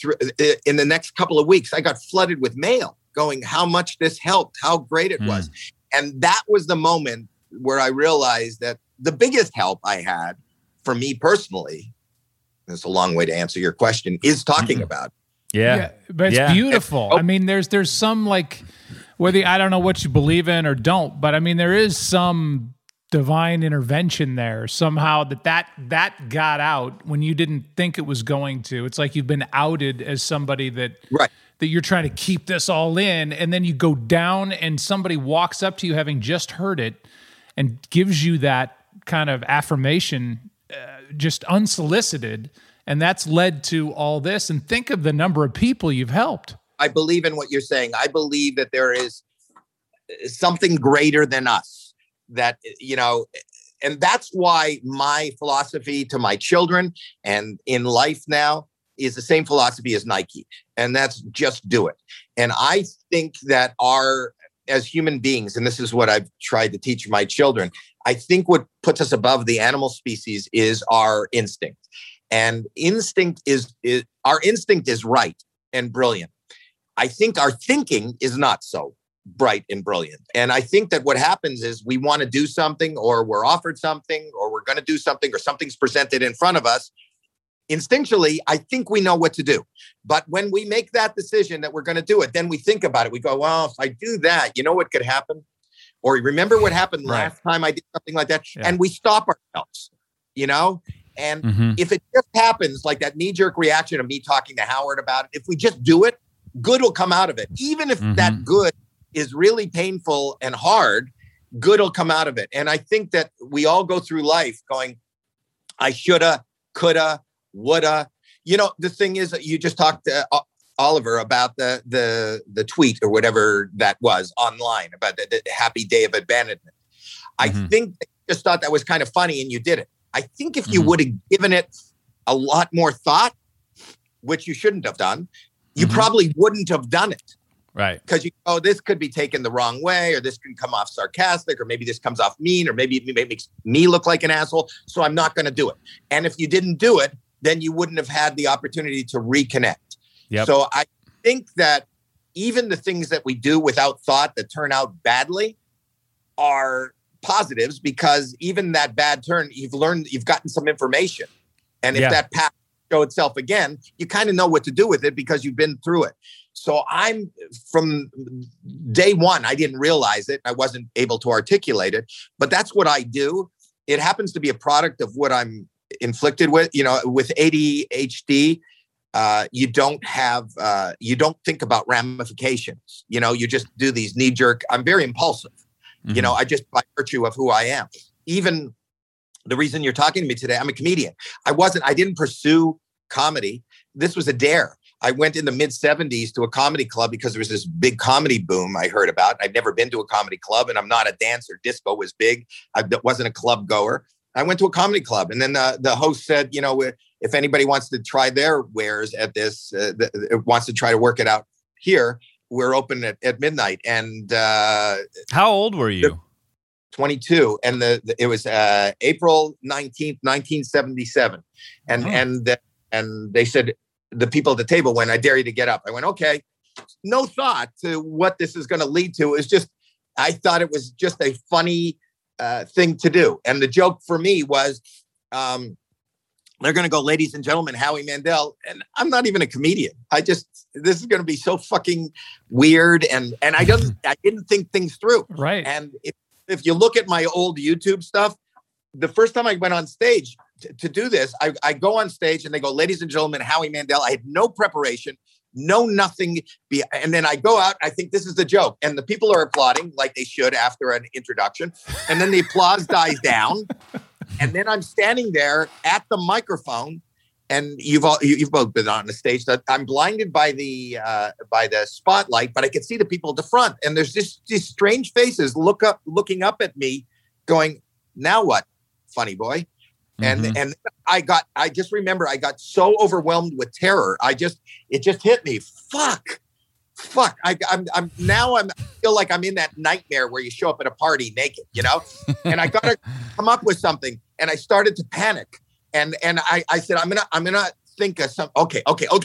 in the next couple of weeks, I got flooded with mail going how much this helped, how great it was. And that was the moment where I realized that the biggest help I had for me personally, that's a long way to answer your question, is talking about it. Yeah, but it's beautiful. I mean, there's some, like, whether I don't know what you believe in or don't, but I mean, there is some divine intervention there somehow that got out when you didn't think it was going to. It's like you've been outed as somebody that you're trying to keep this all in, and then you go down and somebody walks up to you having just heard it and gives you that kind of affirmation, just unsolicited, and that's led to all this. And think of the number of people you've helped. I believe in what you're saying. I believe that there is something greater than us. That, and that's why my philosophy to my children and in life now is the same philosophy as Nike. And that's just do it. And I think that as human beings, and this is what I've tried to teach my children, I think what puts us above the animal species is our instinct. And our instinct is right and brilliant. I think our thinking is not so bright and brilliant. And I think that what happens is we want to do something, or we're offered something, or we're going to do something, or something's presented in front of us. Instinctually, I think we know what to do. But when we make that decision that we're going to do it, then we think about it. We go, well, if I do that, you know what could happen? Or remember what happened last time I did something like that? Yeah. And we stop ourselves, And if it just happens, like that knee-jerk reaction of me talking to Howard about it, if we just do it, good will come out of it. Even if that good is really painful and hard, good will come out of it. And I think that we all go through life going, I shoulda, coulda, woulda. The thing is that you just talked to Oliver about the tweet or whatever that was online about the happy day of abandonment. I think that you just thought that was kind of funny and you did it. I think if you would have given it a lot more thought, which you shouldn't have done, you probably wouldn't have done it. Right. Because this could be taken the wrong way, or this can come off sarcastic, or maybe this comes off mean, or maybe it makes me look like an asshole. So I'm not going to do it. And if you didn't do it, then you wouldn't have had the opportunity to reconnect. Yep. So I think that even the things that we do without thought that turn out badly are positives, because even that bad turn, you've gotten some information. And if that path show itself again, you kind of know what to do with it because you've been through it. So I'm, from day one, I didn't realize it. I wasn't able to articulate it, but that's what I do. It happens to be a product of what I'm inflicted with. With ADHD, you don't think about ramifications. You just do these knee-jerk. I'm very impulsive. I just, by virtue of who I am, even the reason you're talking to me today, I'm a comedian. I didn't pursue comedy. This was a dare. I went in the mid 70s to a comedy club because there was this big comedy boom I heard about. I'd never been to a comedy club, and I'm not a dancer. Disco was big. I wasn't a club goer. I went to a comedy club, and then the host said, if anybody wants to try their wares at this, wants to try to work it out here, we're open at midnight. And how old were you? 22, and it was April 19th, 1977, and they said, the people at the table went, I dare you to get up. I went, okay. No thought to what this is going to lead to. It was just, I thought it was just a funny thing to do. And the joke for me was, they're going to go, ladies and gentlemen, Howie Mandel. And I'm not even a comedian. This is going to be so fucking weird. And I didn't think things through. Right. And if you look at my old YouTube stuff, the first time I went on stage to do this, I go on stage and they go, ladies and gentlemen, Howie Mandel. I had no preparation, no nothing. And then I go out, I think this is the joke. And the people are applauding like they should after an introduction. And then the applause dies down. And then I'm standing there at the microphone, and you've both been on the stage. That I'm blinded by the spotlight, but I can see the people at the front. And there's these strange faces looking up at me going, now what, funny boy? And I just remember I got so overwhelmed with terror. It just hit me. Fuck. I feel like I'm in that nightmare where you show up at a party naked, and I got to come up with something. And I started to panic. And I said, I'm going to think of some, okay.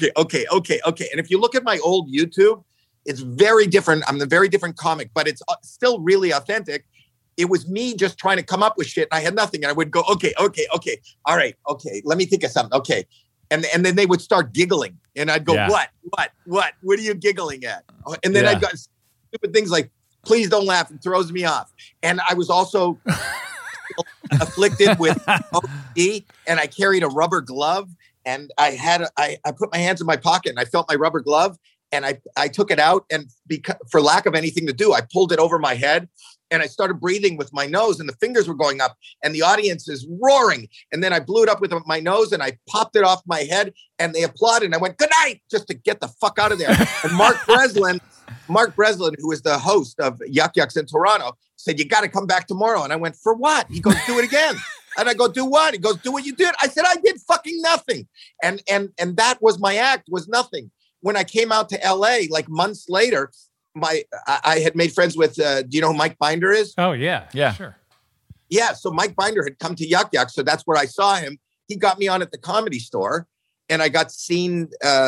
And if you look at my old YouTube, it's very different. I'm a very different comic, but it's still really authentic. It was me just trying to come up with shit. And I had nothing. And I would go, okay. All right. Okay. Let me think of something. Okay. And then they would start giggling. And I'd go, What are you giggling at? And then I'd got stupid things like, please don't laugh. It throws me off. And I was also afflicted with OCD, and I carried a rubber glove. And I put my hands in my pocket and I felt my rubber glove. And I took it out, and for lack of anything to do, I pulled it over my head. And I started breathing with my nose, and the fingers were going up, and the audience is roaring. And then I blew it up with my nose, and I popped it off my head, and they applauded. And I went, good night, just to get the fuck out of there. And Mark Breslin, who is the host of Yuck Yucks in Toronto, said, you got to come back tomorrow. And I went, for what? He goes, do it again. And I go, do what? He goes, do what you did. I said, I did fucking nothing. And that was my act, was nothing. When I came out to LA, like months later, I had made friends with, do you know who Mike Binder is? Oh, yeah. Sure. Yeah. So Mike Binder had come to Yuck Yuck. So that's where I saw him. He got me on at the Comedy Store, and I got seen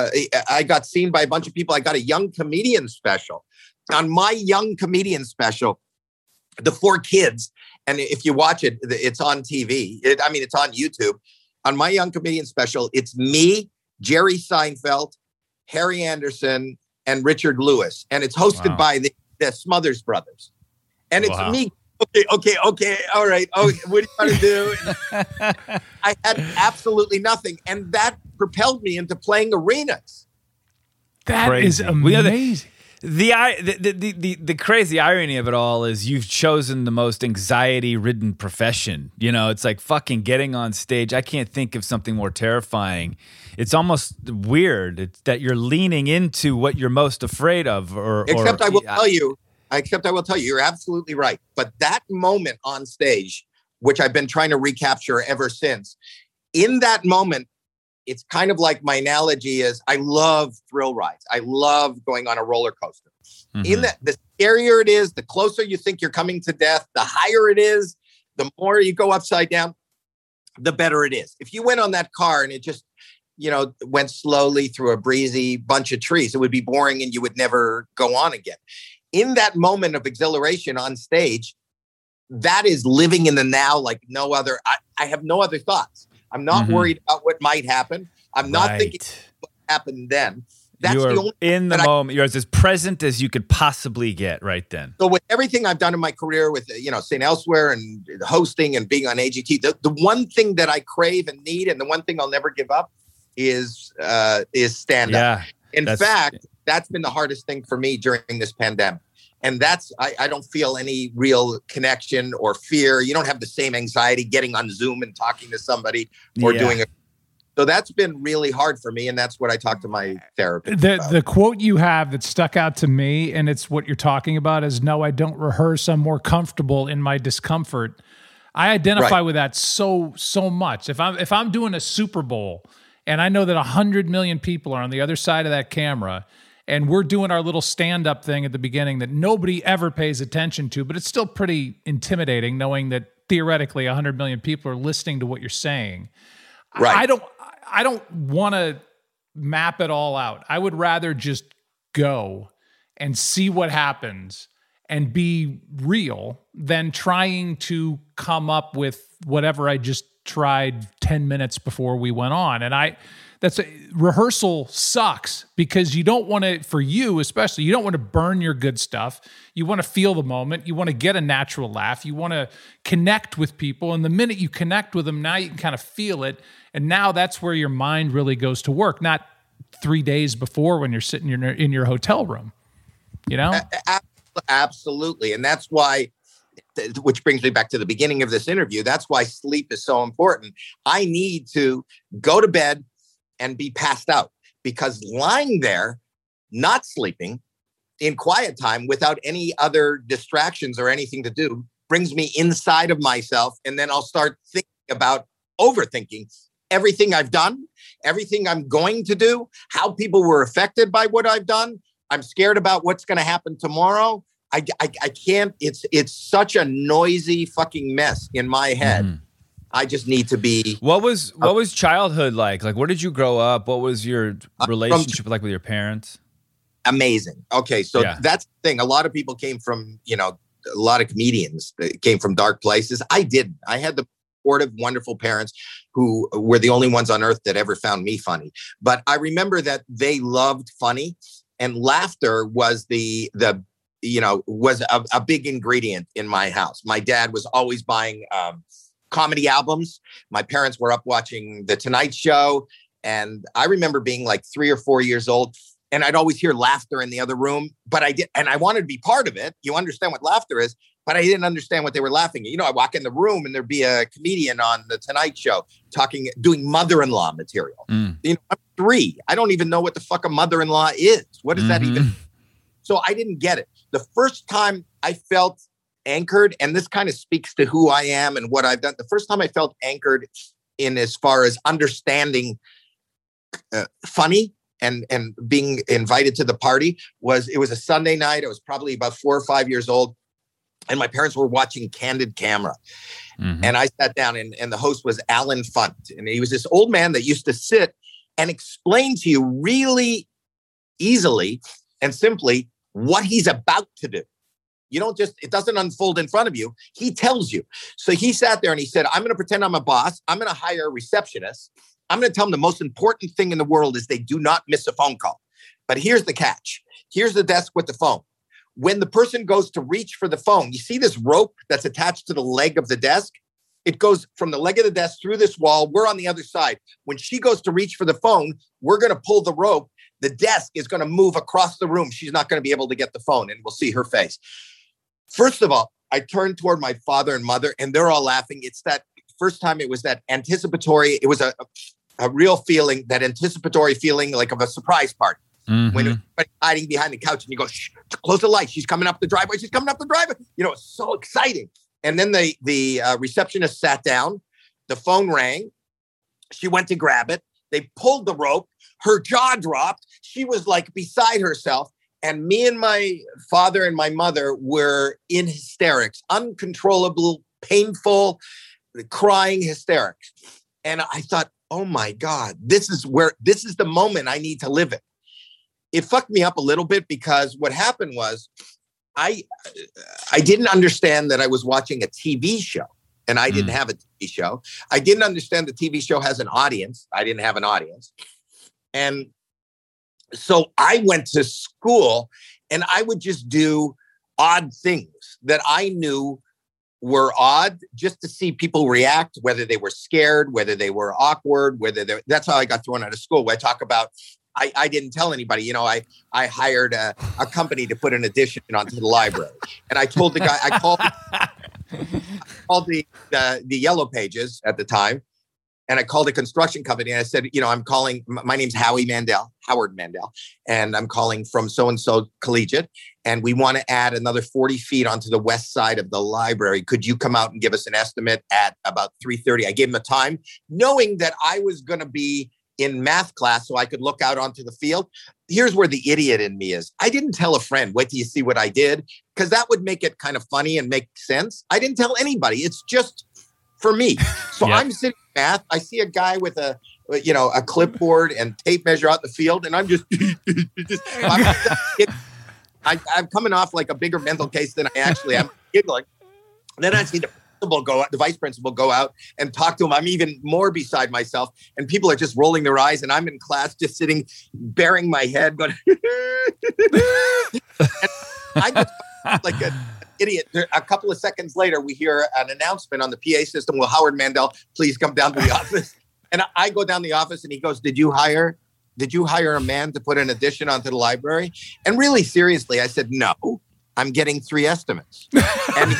by a bunch of people. I got a young comedian special. On my young comedian special, the 4 kids, and if you watch it, it's on TV. It's on YouTube. On my young comedian special, it's me, Jerry Seinfeld, Harry Anderson, and Richard Lewis. And it's hosted by the Smothers Brothers. And it's me. Okay. All right. Oh, what do you want to do? I had absolutely nothing. And that propelled me into playing arenas. That is amazing. The crazy irony of it all is you've chosen the most anxiety-ridden profession. It's like fucking getting on stage. I can't think of something more terrifying. It's almost weird that you're leaning into what you're most afraid of. Except I will tell you, you're absolutely right. But that moment on stage, which I've been trying to recapture ever since, in that moment, it's kind of like my analogy is I love thrill rides. I love going on a roller coaster. Mm-hmm. In that, the scarier it is, the closer you think you're coming to death, the higher it is, the more you go upside down, the better it is. If you went on that car and it just, went slowly through a breezy bunch of trees, it would be boring and you would never go on again. In that moment of exhilaration on stage, that is living in the now like no other. I have no other thoughts. I'm not worried about what might happen. I'm not thinking what happened then. That's you are the only in the moment. You're as present as you could possibly get right then. So with everything I've done in my career with, St. Elsewhere and hosting and being on AGT, the one thing that I crave and need, and the one thing I'll never give up is stand-up. Yeah, in fact, that's been the hardest thing for me during this pandemic. And that's, I don't feel any real connection or fear. You don't have the same anxiety getting on Zoom and talking to somebody or doing it. So that's been really hard for me. And that's what I talk to my therapist about. The quote you have that stuck out to me, and it's what you're talking about, is no, I don't rehearse. I'm more comfortable in my discomfort. I identify with that so much. If I'm doing a Super Bowl and I know that 100 million people are on the other side of that camera, and we're doing our little stand-up thing at the beginning that nobody ever pays attention to, but it's still pretty intimidating knowing that theoretically 100 million people are listening to what you're saying. Right. I don't want to map it all out. I would rather just go and see what happens and be real than trying to come up with whatever I just tried 10 minutes before we went on. And rehearsal sucks because you don't want to, for you especially, you don't want to burn your good stuff. You want to feel the moment. You want to get a natural laugh. You want to connect with people. And the minute you connect with them, now you can kind of feel it. And now that's where your mind really goes to work, not 3 days before when you're sitting in your hotel room, you know? Absolutely. And that's why, which brings me back to the beginning of this interview, that's why sleep is so important. I need to go to bed and be passed out, because lying there, not sleeping in quiet time without any other distractions or anything to do brings me inside of myself. And then I'll start thinking about overthinking everything I've done, everything I'm going to do, how people were affected by what I've done. I'm scared about what's going to happen tomorrow. I can't, it's such a noisy fucking mess in my head. Mm. I just need to be. What was childhood like? Like, where did you grow up? What was your relationship like with your parents? Amazing. Okay. So that's the thing. A lot of people came from, a lot of comedians that came from dark places. I didn't. I had the supportive, wonderful parents who were the only ones on earth that ever found me funny. But I remember that they loved funny, and laughter was was a big ingredient in my house. My dad was always buying comedy albums. My parents were up watching The Tonight Show. And I remember being like 3 or 4 years old, and I'd always hear laughter in the other room, but I wanted to be part of it. You understand what laughter is, but I didn't understand what they were laughing at. I walk in the room and there'd be a comedian on The Tonight Show doing mother-in-law material. I'm 3. I don't even know what the fuck a mother-in-law is. What does that even? So I didn't get it. The first time I felt anchored, and this kind of speaks to who I am and what I've done. The first time I felt anchored in as far as understanding funny and being invited to the party was a Sunday night. I was probably about 4 or 5 years old, and my parents were watching Candid Camera. And I sat down, and the host was Alan Funt. And he was this old man that used to sit and explain to you really easily and simply what he's about to do. It doesn't unfold in front of you. He tells you. So he sat there and he said, I'm going to pretend I'm a boss. I'm going to hire a receptionist. I'm going to tell them the most important thing in the world is they do not miss a phone call. But here's the catch. Here's the desk with the phone. When the person goes to reach for the phone, you see this rope that's attached to the leg of the desk? It goes from the leg of the desk through this wall. We're on the other side. When she goes to reach for the phone, we're going to pull the rope. The desk is going to move across the room. She's not going to be able to get the phone, and we'll see her face. First of all, I turned toward my father and mother, and they're all laughing. It's that first time it was that anticipatory. It was a real feeling, that anticipatory feeling like of a surprise party. When everybody's hiding behind the couch and you go, shh, close the light. She's coming up the driveway. She's coming up the driveway. It's so exciting. And then the receptionist sat down. The phone rang. She went to grab it. They pulled the rope. Her jaw dropped. She was like beside herself. And me and my father and my mother were in hysterics, uncontrollable, painful, crying hysterics. And I thought, oh my God, this is the moment I need to live in. It fucked me up a little bit because what happened was I didn't understand that I was watching a TV show, and I didn't have a TV show. I didn't understand the TV show has an audience. I didn't have an audience. And so I went to school and I would just do odd things that I knew were odd just to see people react, whether they were scared, whether they were awkward, that's how I got thrown out of school. I talk about I didn't tell anybody. You know, I hired a company to put an addition onto the library, and I told the guy. I called the Yellow Pages at the time, and I called a construction company, and I said, you know, I'm calling. My name's Howard Mandel, and I'm calling from so and so Collegiate, and we want to add another 40 feet onto the west side of the library. Could you come out and give us an estimate at about 3:30? I gave him a time, knowing that I was going to be in math class so I could look out onto the field. Here's where the idiot in me is. I didn't tell a friend, wait till you see what I did, because that would make it kind of funny and make sense. I didn't tell anybody. It's just for me. So I'm sitting in math. I see a guy with a clipboard and tape measure out in the field, and I'm just, I'm coming off like a bigger mental case than I actually am, giggling. And then I see the vice principal go out and talk to him. I'm even more beside myself, and people are just rolling their eyes, and I'm in class just sitting, bearing my head, going, I just like an idiot. A couple of seconds later, we hear an announcement on the PA system. Will Howard Mandel please come down to the office? And I go down the office, and he goes, Did you hire a man to put an addition onto the library? And really seriously, I said, no, I'm getting 3 estimates. And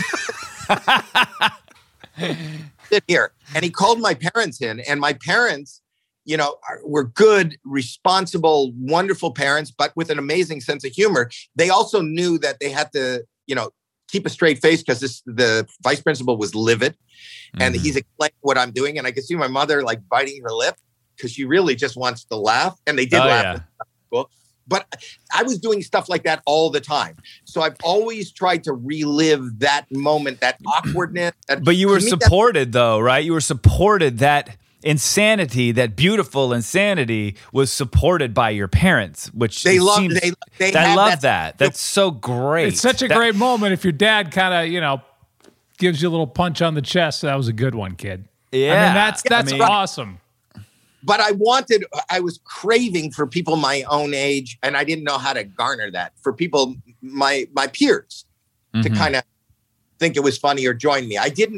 sit here. And he called my parents in, and my parents, you know, were good, responsible, wonderful parents, but with an amazing sense of humor. They also knew that they had to, you know, keep a straight face because the vice principal was livid, and he's explaining what I'm doing. And I could see my mother like biting her lip because she really just wants to laugh. And they did laugh. Yeah. But I was doing stuff like that all the time. So I've always tried to relive that moment, that awkwardness. But you were supported though, right? You were supported. That insanity, that beautiful insanity was supported by your parents, which they loved. I love that. That's so great. It's such a great moment. If your dad kind of, you know, gives you a little punch on the chest, that was a good one, kid. Yeah. I mean, that's awesome. But I was craving for people my own age, and I didn't know how to garner that for people, my peers, to kind of think it was funny or join me. I didn't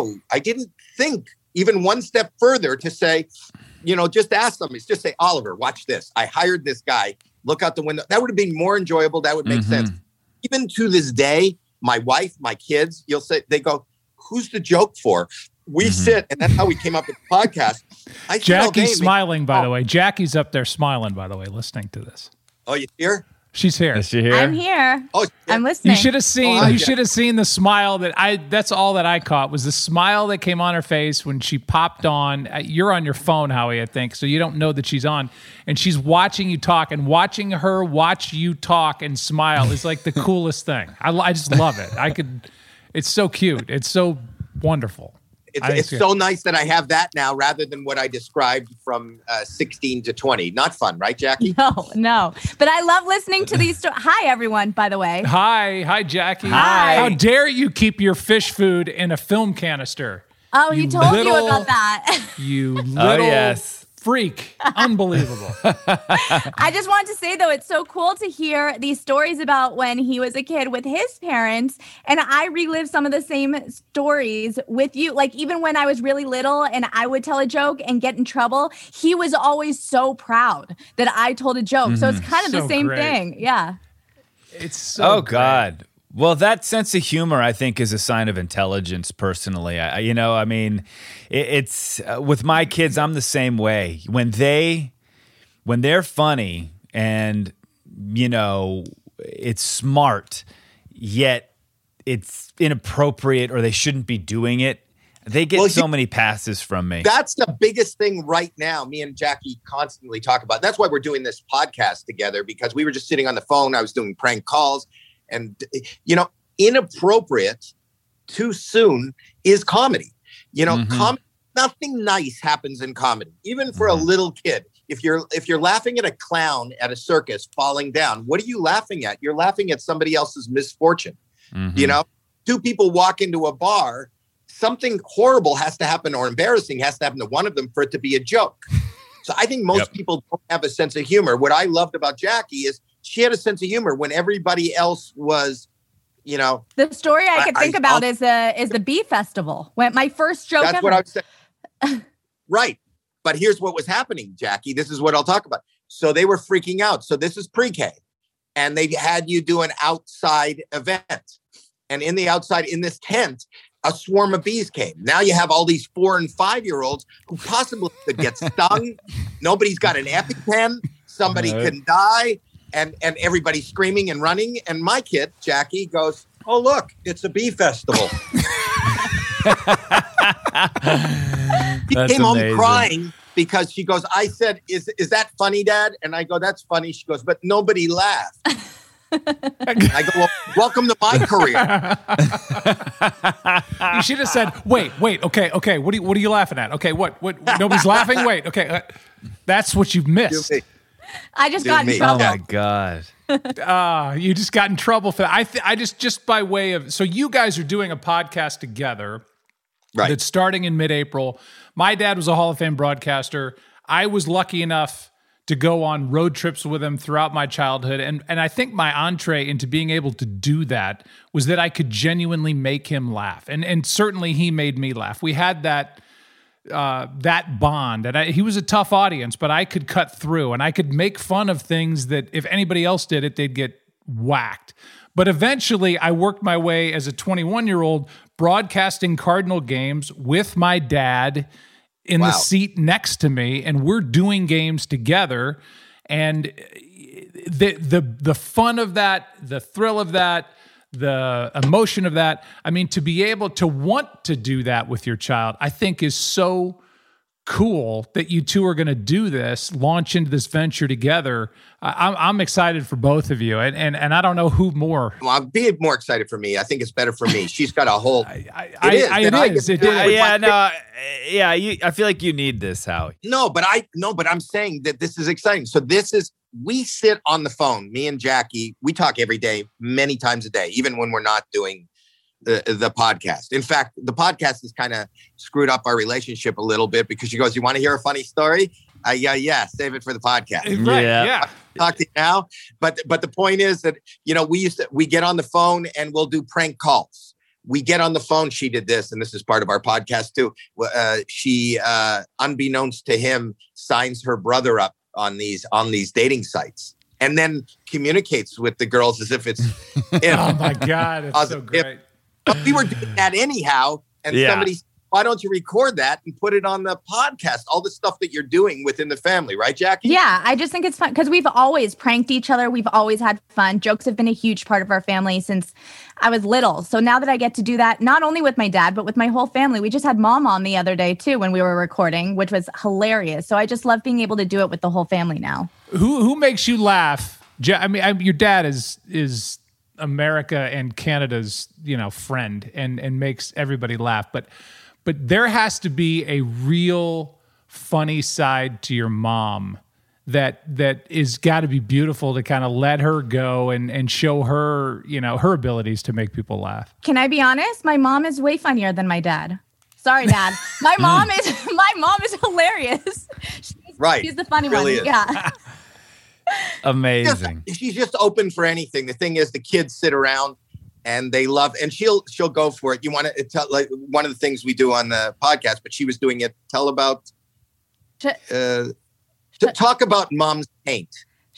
think even one step further to say, you know, just ask them. It's just say, Oliver, watch this. I hired this guy. Look out the window. That would have been more enjoyable. That would make sense. Even to this day, my wife, my kids, they go, who's the joke for? We sit, and that's how we came up with the podcast. Jackie's smiling, by the way. Jackie's up there smiling, by the way, listening to this. Oh, you here? She's here. Is she here? I'm here. Oh, I'm listening. You should have seen. You should have seen the smile that's all that I caught was the smile that came on her face when she popped on. You're on your phone, Howie, I think, so you don't know that she's on, and she's watching you talk, and watching her watch you talk and smile is like the coolest thing. I just love it. It's so cute. It's so wonderful. It's so nice that I have that now rather than what I described from 16 to 20. Not fun, right, Jackie? No. But I love listening to these stories. Hi, everyone, by the way. Hi, Jackie. Hi. How dare you keep your fish food in a film canister? Oh, he told you about that. You little freak. Unbelievable. I just wanted to say, though, it's so cool to hear these stories about when he was a kid with his parents. And I relive some of the same stories with you. Like, even when I was really little and I would tell a joke and get in trouble, he was always so proud that I told a joke. So it's kind of the same thing. Yeah. It's so great. God. Well, that sense of humor, I think, is a sign of intelligence. Personally, it's with my kids. I'm the same way. When they're funny and it's smart, yet it's inappropriate or they shouldn't be doing it, they get so many passes from me. That's the biggest thing right now. Me and Jackie constantly talk about. That's why we're doing this podcast together, because we were just sitting on the phone. I was doing prank calls. And, inappropriate too soon is comedy. Nothing nice happens in comedy, even for a little kid. If you're laughing at a clown at a circus falling down, what are you laughing at? You're laughing at somebody else's misfortune. Two people walk into a bar, something horrible has to happen or embarrassing has to happen to one of them for it to be a joke. So I think most people don't have a sense of humor. What I loved about Jackie is she had a sense of humor when everybody else was, The story I could think about is the Bee Festival. When my first joke. That's what I was saying. Right. But here's what was happening, Jackie. This is what I'll talk about. So they were freaking out. So this is pre-K. And they had you do an outside event. And in the outside, in this tent, a swarm of bees came. Now you have all these 4 and 5-year-olds who possibly could get stung. Nobody's got an EpiPen. Somebody can die. And everybody's screaming and running. And my kid, Jackie, goes, "Oh, look, it's a bee festival." She came home crying because she goes, "I said, is that funny, Dad?" And I go, "That's funny." She goes, "But nobody laughed." I go, "Well, welcome to my career." You should have said, wait, okay. What are you laughing at? Okay, what? Nobody's laughing? Wait, okay. That's what you've missed. I just got in trouble. Oh my God. You just got in trouble for that. I just by way of, so you guys are doing a podcast together. Right. That's starting in mid-April. My dad was a Hall of Fame broadcaster. I was lucky enough to go on road trips with him throughout my childhood. And I think my entree into being able to do that was that I could genuinely make him laugh. And certainly he made me laugh. We had that bond. And he was a tough audience, but I could cut through and I could make fun of things that if anybody else did it, they'd get whacked. But eventually I worked my way as a 21-year-old broadcasting Cardinal games with my dad in the seat next to me, and we're doing games together. And the fun of that, the thrill of that, the emotion of that, I mean, to be able to want to do that with your child, I think is so cool that you two are going to do this, launch into this venture together. I'm excited for both of you, and I don't know who more. Well, I'm being more excited for me. I think it's better for me. She's got a whole. I feel like you need this, Howie. No, but I'm saying that this is exciting. So we sit on the phone, me and Jackie. We talk every day, many times a day, even when we're not doing the podcast. In fact, the podcast has kind of screwed up our relationship a little bit because she goes, "You want to hear a funny story?" Yeah, save it for the podcast. Right, yeah. Talk to you now. But the point is that, we get on the phone and we'll do prank calls. We get on the phone. She did this, and this is part of our podcast too. She, unbeknownst to him, signs her brother up on these dating sites, and then communicates with the girls as if it's him. Oh my God, it's so great. But we were doing that anyhow, and somebody said, "Why don't you record that and put it on the podcast?" All the stuff that you're doing within the family, right, Jackie? Yeah, I just think it's fun because we've always pranked each other. We've always had fun. Jokes have been a huge part of our family since I was little. So now that I get to do that, not only with my dad, but with my whole family. We just had Mom on the other day too when we were recording, which was hilarious. So I just love being able to do it with the whole family now. Who makes you laugh? I mean, your dad is America and Canada's, friend and makes everybody laugh. But there has to be a real funny side to your mom that is got to be beautiful to kind of let her go and show her, her abilities to make people laugh. Can I be honest? My mom is way funnier than my dad. Sorry, Dad. My mom is hilarious. She's the funny really one. Is. Yeah. Amazing. She's just open for anything. The thing is, the kids sit around and they love, and she'll go for it. You want to tell, like, one of the things we do on the podcast, but she was doing it. Tell about, talk about Mom's paint.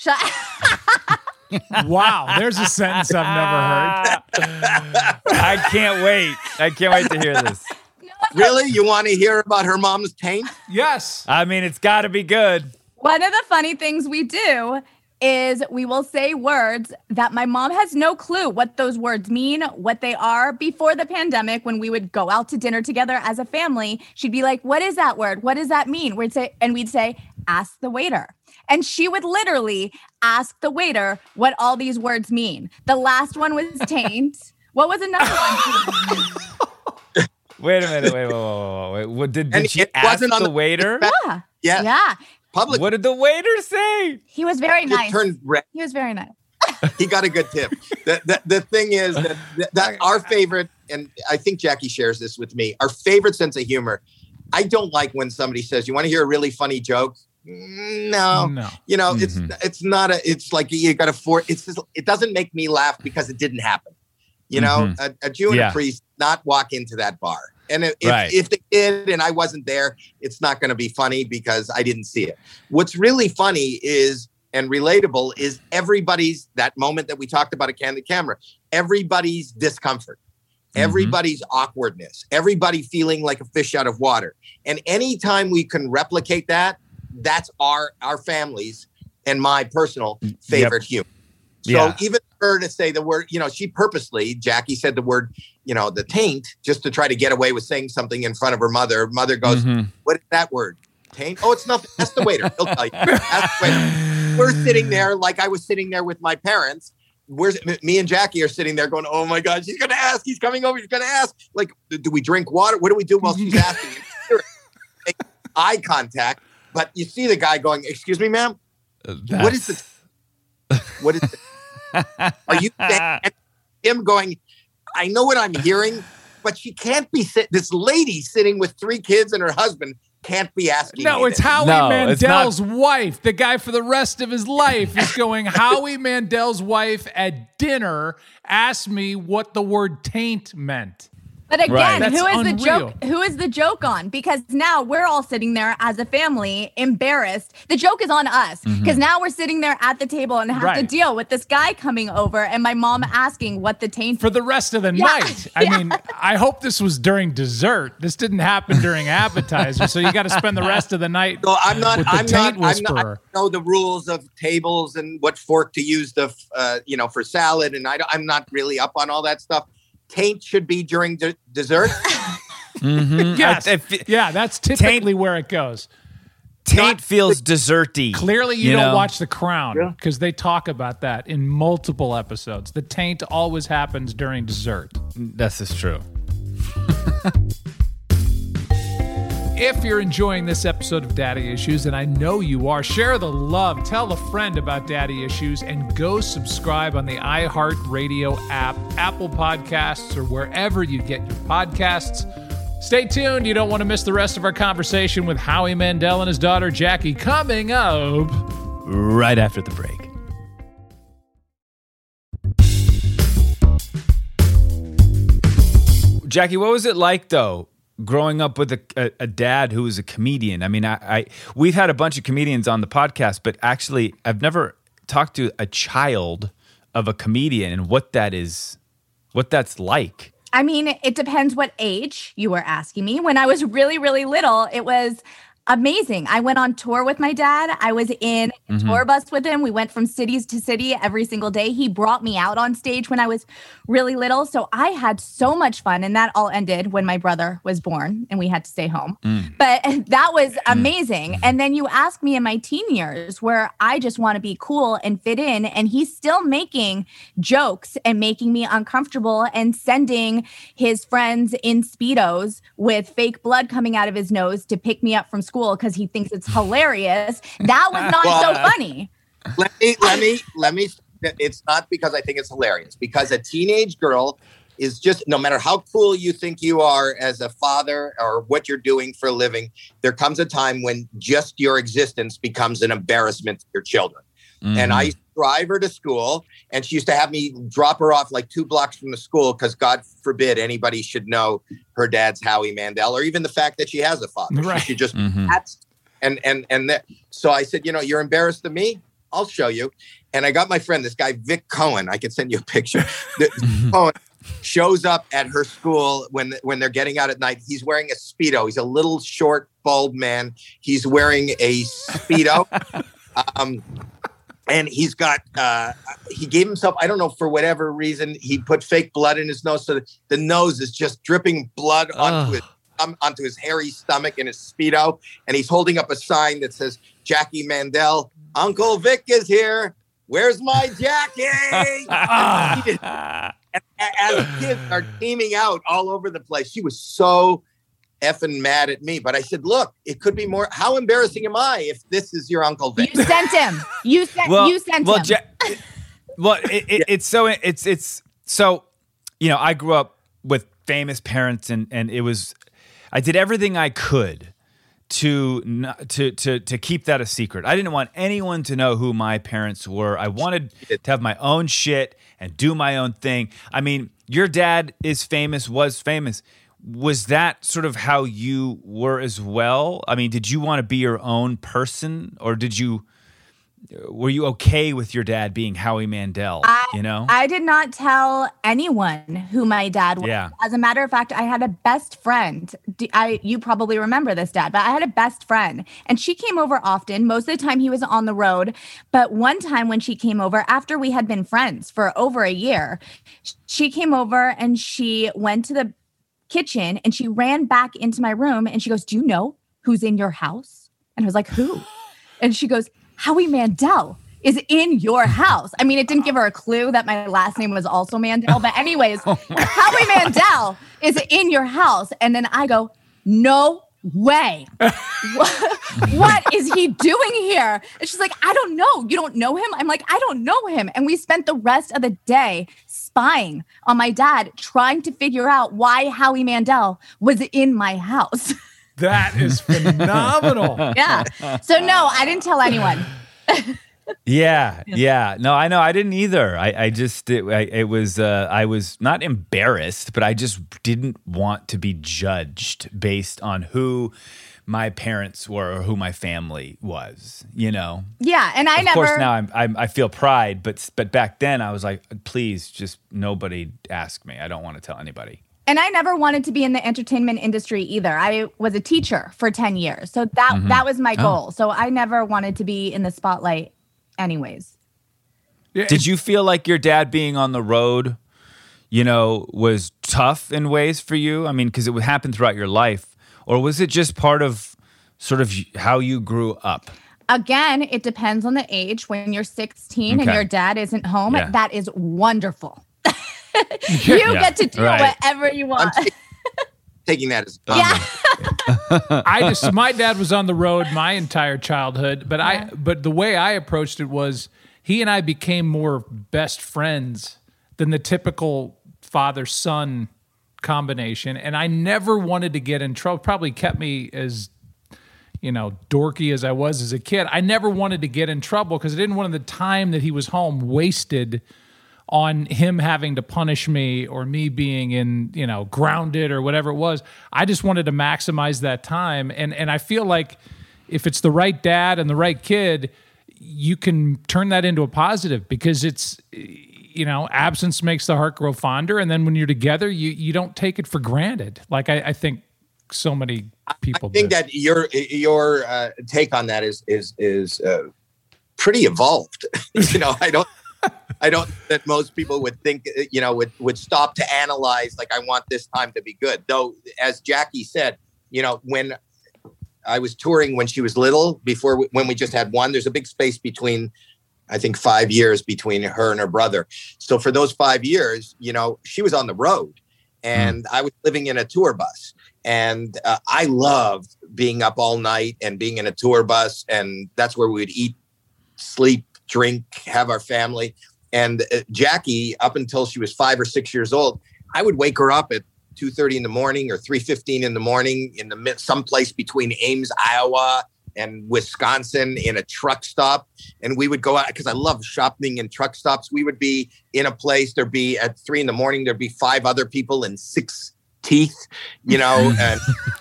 Wow, there's a sentence I've never heard. I can't wait to hear this. Really? You want to hear about her mom's paint? Yes. I mean, it's got to be good. One of the funny things we do is we will say words that my mom has no clue what those words mean, what they are. Before the pandemic, when we would go out to dinner together as a family, she'd be like, "What is that word? What does that mean?" We'd say, "Ask the waiter." And she would literally ask the waiter what all these words mean. The last one was taint. What was another one? Wait a minute. Wait. Did she ask the waiter? Yeah. Yeah. Public. What did the waiter say? He was very nice. Turned red. He was very nice. He got a good tip. The thing is that our favorite, and I think Jackie shares this with me, our favorite sense of humor. I don't like when somebody says, "You want to hear a really funny joke?" No. It's not it's like you got to it doesn't make me laugh because it didn't happen. A Jew and a priest not walk into that bar. And Right. if they did and I wasn't there, it's not going to be funny because I didn't see it. What's really funny is and relatable is everybody's, that moment that we talked about at Candid Camera, everybody's discomfort, everybody's awkwardness, everybody feeling like a fish out of water. And anytime we can replicate that, that's our families and my personal favorite humor. So even her to say the word, she purposely, Jackie said the word, the taint, just to try to get away with saying something in front of her mother. Mother goes, what is that word? Taint? Oh, it's nothing. That's the waiter. He'll tell you. That's the waiter. We're sitting there like I was sitting there with my parents. Me and Jackie are sitting there going, oh my God, she's going to ask. He's coming over. He's going to ask. Like, do we drink water? What do we do while she's asking? Make eye contact. But you see the guy going, excuse me, ma'am? What is it? What is it? Are you saying? And him going, I know what I'm hearing, but she can't be this lady sitting with 3 kids and her husband can't be asking. No, it's Howie Mandel's wife. The guy for the rest of his life is going, Howie Mandel's wife at dinner asked me what the word taint meant. But again, That's who is unreal. the joke? Who is the joke on? Because now we're all sitting there as a family, embarrassed. The joke is on us because now we're sitting there at the table and have to deal with this guy coming over and my mom asking what the taint for the rest of the night. I mean, I hope this was during dessert. This didn't happen during appetizer, so you got to spend the rest of the night. So I'm not. I know the rules of tables and what fork to use for salad, and I'm not really up on all that stuff. Taint should be during dessert. Yes. That's typically where it goes. Taint feels desserty. Clearly you don't watch The Crown because they talk about that in multiple episodes. The taint always happens during dessert. This is true. If you're enjoying this episode of Daddy Issues, and I know you are, share the love, tell a friend about Daddy Issues, and go subscribe on the iHeartRadio app, Apple Podcasts, or wherever you get your podcasts. Stay tuned. You don't want to miss the rest of our conversation with Howie Mandel and his daughter, Jackie, coming up right after the break. Jackie, what was it like, though, growing up with a dad who was a comedian? I mean, we've had a bunch of comedians on the podcast, but actually I've never talked to a child of a comedian and what that's like. I mean, it depends what age you were asking me. When I was really, really little, it was amazing. I went on tour with my dad. I was in a tour bus with him. We went from cities to city every single day. He brought me out on stage when I was really little. So I had so much fun. And that all ended when my brother was born and we had to stay home. But that was amazing. And then you ask me in my teen years where I just want to be cool and fit in. And he's still making jokes and making me uncomfortable and sending his friends in Speedos with fake blood coming out of his nose to pick me up from school because he thinks it's hilarious. That was not so funny. Let me. It's not because I think it's hilarious. Because a teenage girl is just, no matter how cool you think you are as a father or what you're doing for a living, there comes a time when just your existence becomes an embarrassment to your children. And I used to drive her to school, and she used to have me drop her off like 2 blocks from the school because God forbid anybody should know her dad's Howie Mandel, or even the fact that she has a father. Right. She just so I said, you're embarrassed of me? I'll show you. And I got my friend, this guy Vic Cohen. I can send you a picture. Cohen shows up at her school when they're getting out at night. He's wearing a Speedo. He's a little short, bald man. He's wearing a Speedo. And he's got, he gave himself, I don't know, for whatever reason, he put fake blood in his nose. So the nose is just dripping blood onto his hairy stomach in his Speedo. And he's holding up a sign that says, Jackie Mandel, Uncle Vic is here. Where's my Jackie? And as kids are teaming out all over the place, she was so effing mad at me. But I said, look, it could be more. How embarrassing am I if this is your Uncle Vic? You sent him. You sent him. It's so, I grew up with famous parents and I did everything I could to keep that a secret. I didn't want anyone to know who my parents were. I wanted to have my own shit and do my own thing. I mean, your dad was famous. was that sort of how you were as well? I mean, did you want to be your own person, or were you okay with your dad being Howie Mandel? I did not tell anyone who my dad was. Yeah. As a matter of fact, I had a best friend. You probably remember this, Dad, but I had a best friend, and she came over often. Most of the time he was on the road. But one time when she came over, after we had been friends for over a year, she came over and she went to the kitchen and she ran back into my room and she goes, "Do you know who's in your house?" And I was like, "Who?" And she goes, "Howie Mandel is in your house." I mean, it didn't give her a clue that my last name was also Mandel. But anyways, Howie Mandel is in your house. And then I go, "No way. What is he doing here?" And she's like, "I don't know. You don't know him?" I'm like, "I don't know him." And we spent the rest of the day spying on my dad, trying to figure out why Howie Mandel was in my house. That is phenomenal. Yeah. So no, I didn't tell anyone. Yeah. No, I know. I didn't either. I was not embarrassed, but I just didn't want to be judged based on who my parents were or who my family was, Yeah, and Of course, now I feel pride, but back then I was like, please, just nobody ask me. I don't want to tell anybody. And I never wanted to be in the entertainment industry either. I was a teacher for 10 years. So that was my goal. So I never wanted to be in the spotlight anyways. Did you feel like your dad being on the road, was tough in ways for you? I mean, because it would happen throughout your life. Or was it just part of sort of how you grew up? Again, it depends on the age. When you're 16 and your dad isn't home, that is wonderful. You get to do whatever you want. I'm taking that as my dad was on the road my entire childhood, but the way I approached it was he and I became more best friends than the typical father-son combination, and I never wanted to get in trouble. Probably kept me as dorky as I was as a kid. I never wanted to get in trouble because I didn't want the time that he was home wasted on him having to punish me or me being in, grounded or whatever it was. I just wanted to maximize that time. And I feel like if it's the right dad and the right kid, you can turn that into a positive because it's, absence makes the heart grow fonder. And then when you're together, you don't take it for granted. Like I think so many people I think that your take on that is pretty evolved. I don't that most people would think, would stop to analyze, like, I want this time to be good. Though, as Jackie said, when I was touring when she was little, when we just had one, there's a big space between, I think, 5 years between her and her brother. So for those 5 years, she was on the road and I was living in a tour bus. And I loved being up all night and being in a tour bus. And that's where we would eat, sleep, drink, have our family. And Jackie, up until she was 5 or 6 years old, I would wake her up at 2:30 in the morning or 3:15 in the morning in someplace between Ames, Iowa and Wisconsin in a truck stop. And we would go out because I love shopping in truck stops. We would be in a place, there'd be at 3 in the morning, there'd be 5 other people and 6 teeth, and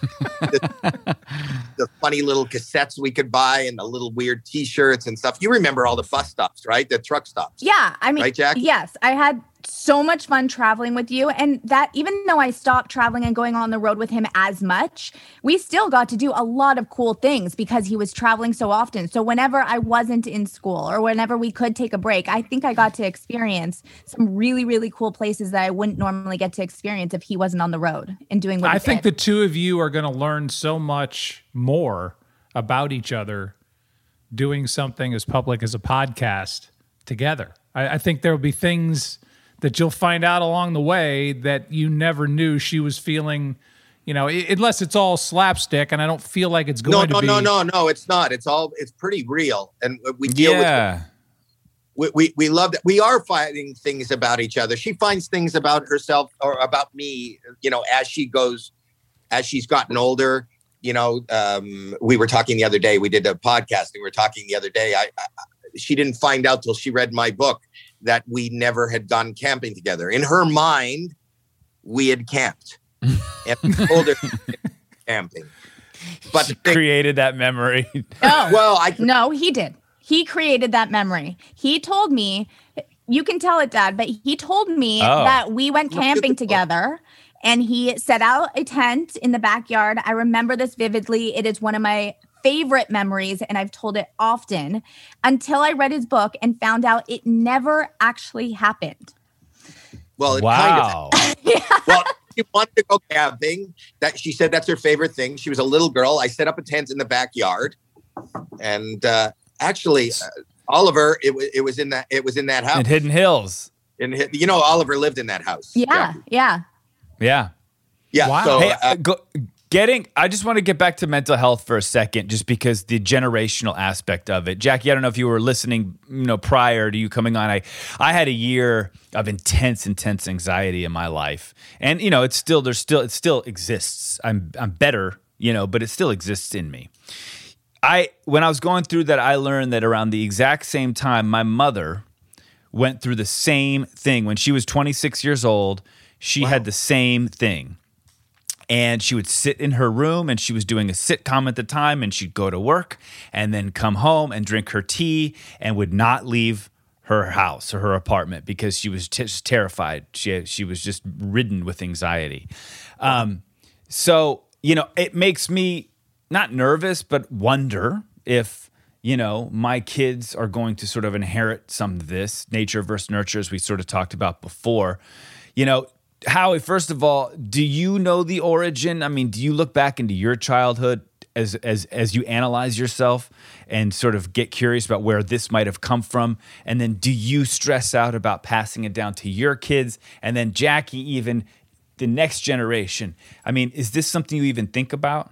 the funny little cassettes we could buy and the little weird T-shirts and stuff. You remember all the bus stops, right? The truck stops. Yeah, I mean, right, Jackie? Yes, I had so much fun traveling with you. And that even though I stopped traveling and going on the road with him as much, we still got to do a lot of cool things because he was traveling so often. So whenever I wasn't in school or whenever we could take a break, I think I got to experience some really, really cool places that I wouldn't normally get to experience if he wasn't on the road and doing what he did. I think the two of you are going to learn so much more about each other doing something as public as a podcast together. I think there will be things that you'll find out along the way that you never knew she was feeling, unless it's all slapstick, and I don't feel like it's going to be. No, it's not. It's pretty real. And we deal with we love that. We are finding things about each other. She finds things about herself or about me, as she's gotten older. We were talking the other day, we did a podcast and we were talking the other day. She didn't find out till she read my book that we never had gone camping together. In her mind, we had camped. and I told her camping. But Created that memory. No, well, no, he did. He created that memory. He told me, you can tell it, Dad, but he told me that we went camping together and he set out a tent in the backyard. I remember this vividly. It is one of my favorite memories, and I've told it often until I read his book and found out it never actually happened. Well, it Wow. kind of. Well, she wanted to go camping. That she said that's her favorite thing. She was a little girl. I set up a tent in the backyard, and actually, Oliver, it was in that house In Hidden Hills. And Oliver lived in that house. Yeah. Yeah. Yeah. Wow. So, Hey, I just want to get back to mental health for a second, just because the generational aspect of it. Jackie, I don't know if you were listening, prior to you coming on. I had a year of intense anxiety in my life, and it still exists. I'm better, but it still exists in me. When I was going through that, I learned that around the exact same time, my mother went through the same thing. When she was 26 years old, she had the same thing. And she would sit in her room, and she was doing a sitcom at the time, and she'd go to work and then come home and drink her tea and would not leave her house or her apartment because she was just terrified. She was just ridden with anxiety. So, it makes me not nervous, but wonder if, my kids are going to sort of inherit some of this nature versus nurture, as we sort of talked about before. Howie, first of all, do you know the origin? I mean, do you look back into your childhood as you analyze yourself and sort of get curious about where this might have come from? And then do you stress out about passing it down to your kids? And then Jackie, even the next generation. I mean, is this something you even think about?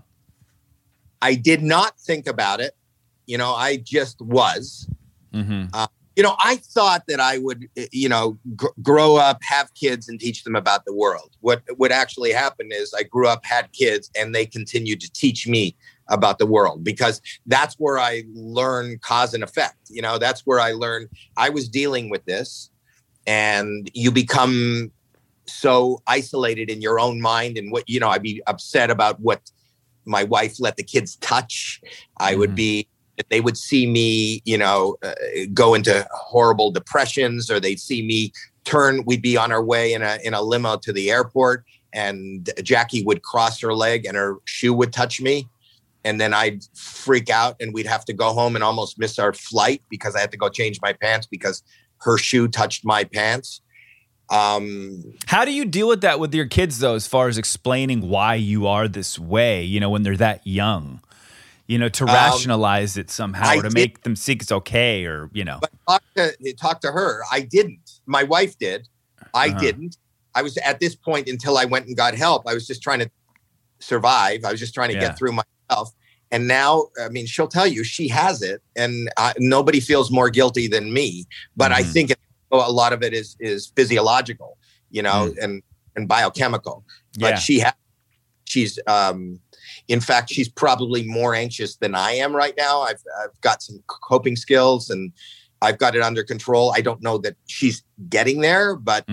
I did not think about it. I just was. Mm-hmm. I thought that I would, grow up, have kids, and teach them about the world. What would actually happen is I grew up, had kids, and they continued to teach me about the world, because that's where I learned cause and effect. That's where I learned I was dealing with this, and you become so isolated in your own mind and what, I'd be upset about what my wife let the kids touch. I would be. They would see me, go into horrible depressions, or they'd see me turn. We'd be on our way in a limo to the airport, and Jackie would cross her leg and her shoe would touch me. And then I'd freak out, and we'd have to go home and almost miss our flight because I had to go change my pants because her shoe touched my pants. How do you deal with that with your kids, though, as far as explaining why you are this way, when they're that young? To rationalize it somehow, or to make them think it's okay, or, But talk to her. I didn't. My wife did. I didn't. I was at this point until I went and got help. I was just trying to survive. I was just trying to get through myself. And now, I mean, she'll tell you she has it, and nobody feels more guilty than me. But I think a lot of it is physiological, and biochemical. But she's in fact, she's probably more anxious than I am right now. I've got some coping skills, and I've got it under control. I don't know that she's getting there, but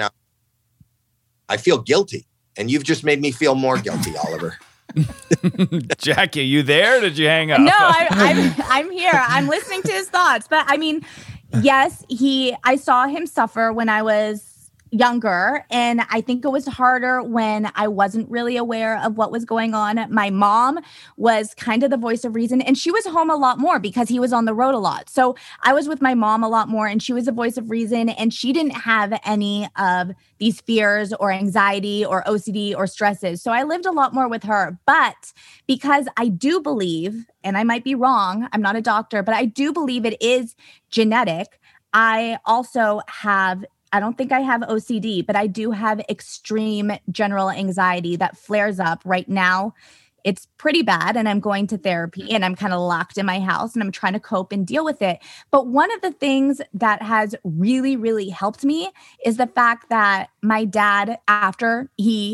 I feel guilty, and you've just made me feel more guilty, Oliver. Jackie, are you there? Or did you hang up? No, I'm here. I'm listening to his thoughts, but I mean, yes, I saw him suffer when I was younger, and I think it was harder when I wasn't really aware of what was going on. My mom was kind of the voice of reason, and she was home a lot more because he was on the road a lot. So I was with my mom a lot more, and she was the voice of reason, and she didn't have any of these fears or anxiety or OCD or stresses. So I lived a lot more with her. But because I do believe, and I might be wrong, I'm not a doctor, but I do believe it is genetic. I also I don't think I have OCD, but I do have extreme general anxiety that flares up right now. It's pretty bad, and I'm going to therapy, and I'm kind of locked in my house, and I'm trying to cope and deal with it. But one of the things that has really, really helped me is the fact that my dad, after he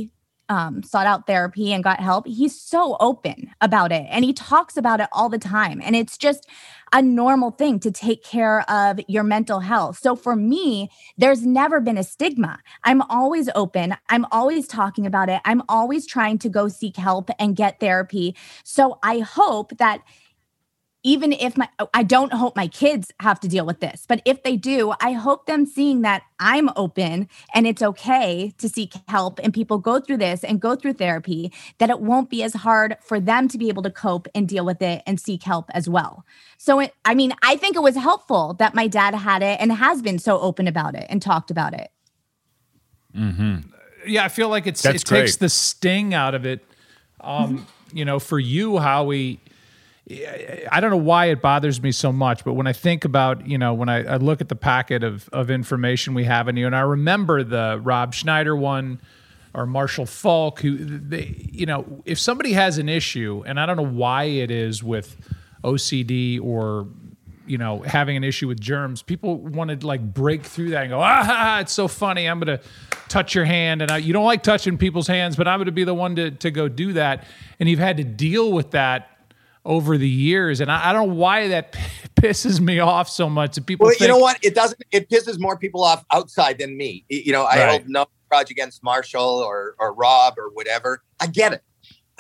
sought out therapy and got help, he's so open about it and he talks about it all the time. And it's just a normal thing to take care of your mental health. So for me, there's never been a stigma. I'm always open. I'm always talking about it. I'm always trying to go seek help and get therapy. So I hope that even if I don't hope my kids have to deal with this, but if they do, I hope them seeing that I'm open and it's okay to seek help and people go through this and go through therapy, that it won't be as hard for them to be able to cope and deal with it and seek help as well. So, I think it was helpful that my dad had it and has been so open about it and talked about it. Mm-hmm. Yeah, I feel like it great. takes the sting out of it. For you, Howie, I don't know why it bothers me so much, but when I think about, when I look at the packet of information we have in you, and I remember the Rob Schneider one or Marshall Falk, if somebody has an issue, and I don't know why it is with OCD or, having an issue with germs, people want to break through that and go, it's so funny. I'm going to touch your hand. And you don't like touching people's hands, but I'm going to be the one to go do that. And you've had to deal with that over the years, and I don't know why that pisses me off so much. That people think, you know what? It doesn't. It pisses more people off outside than me. I hold no grudge against Marshall or Rob or whatever. I get it.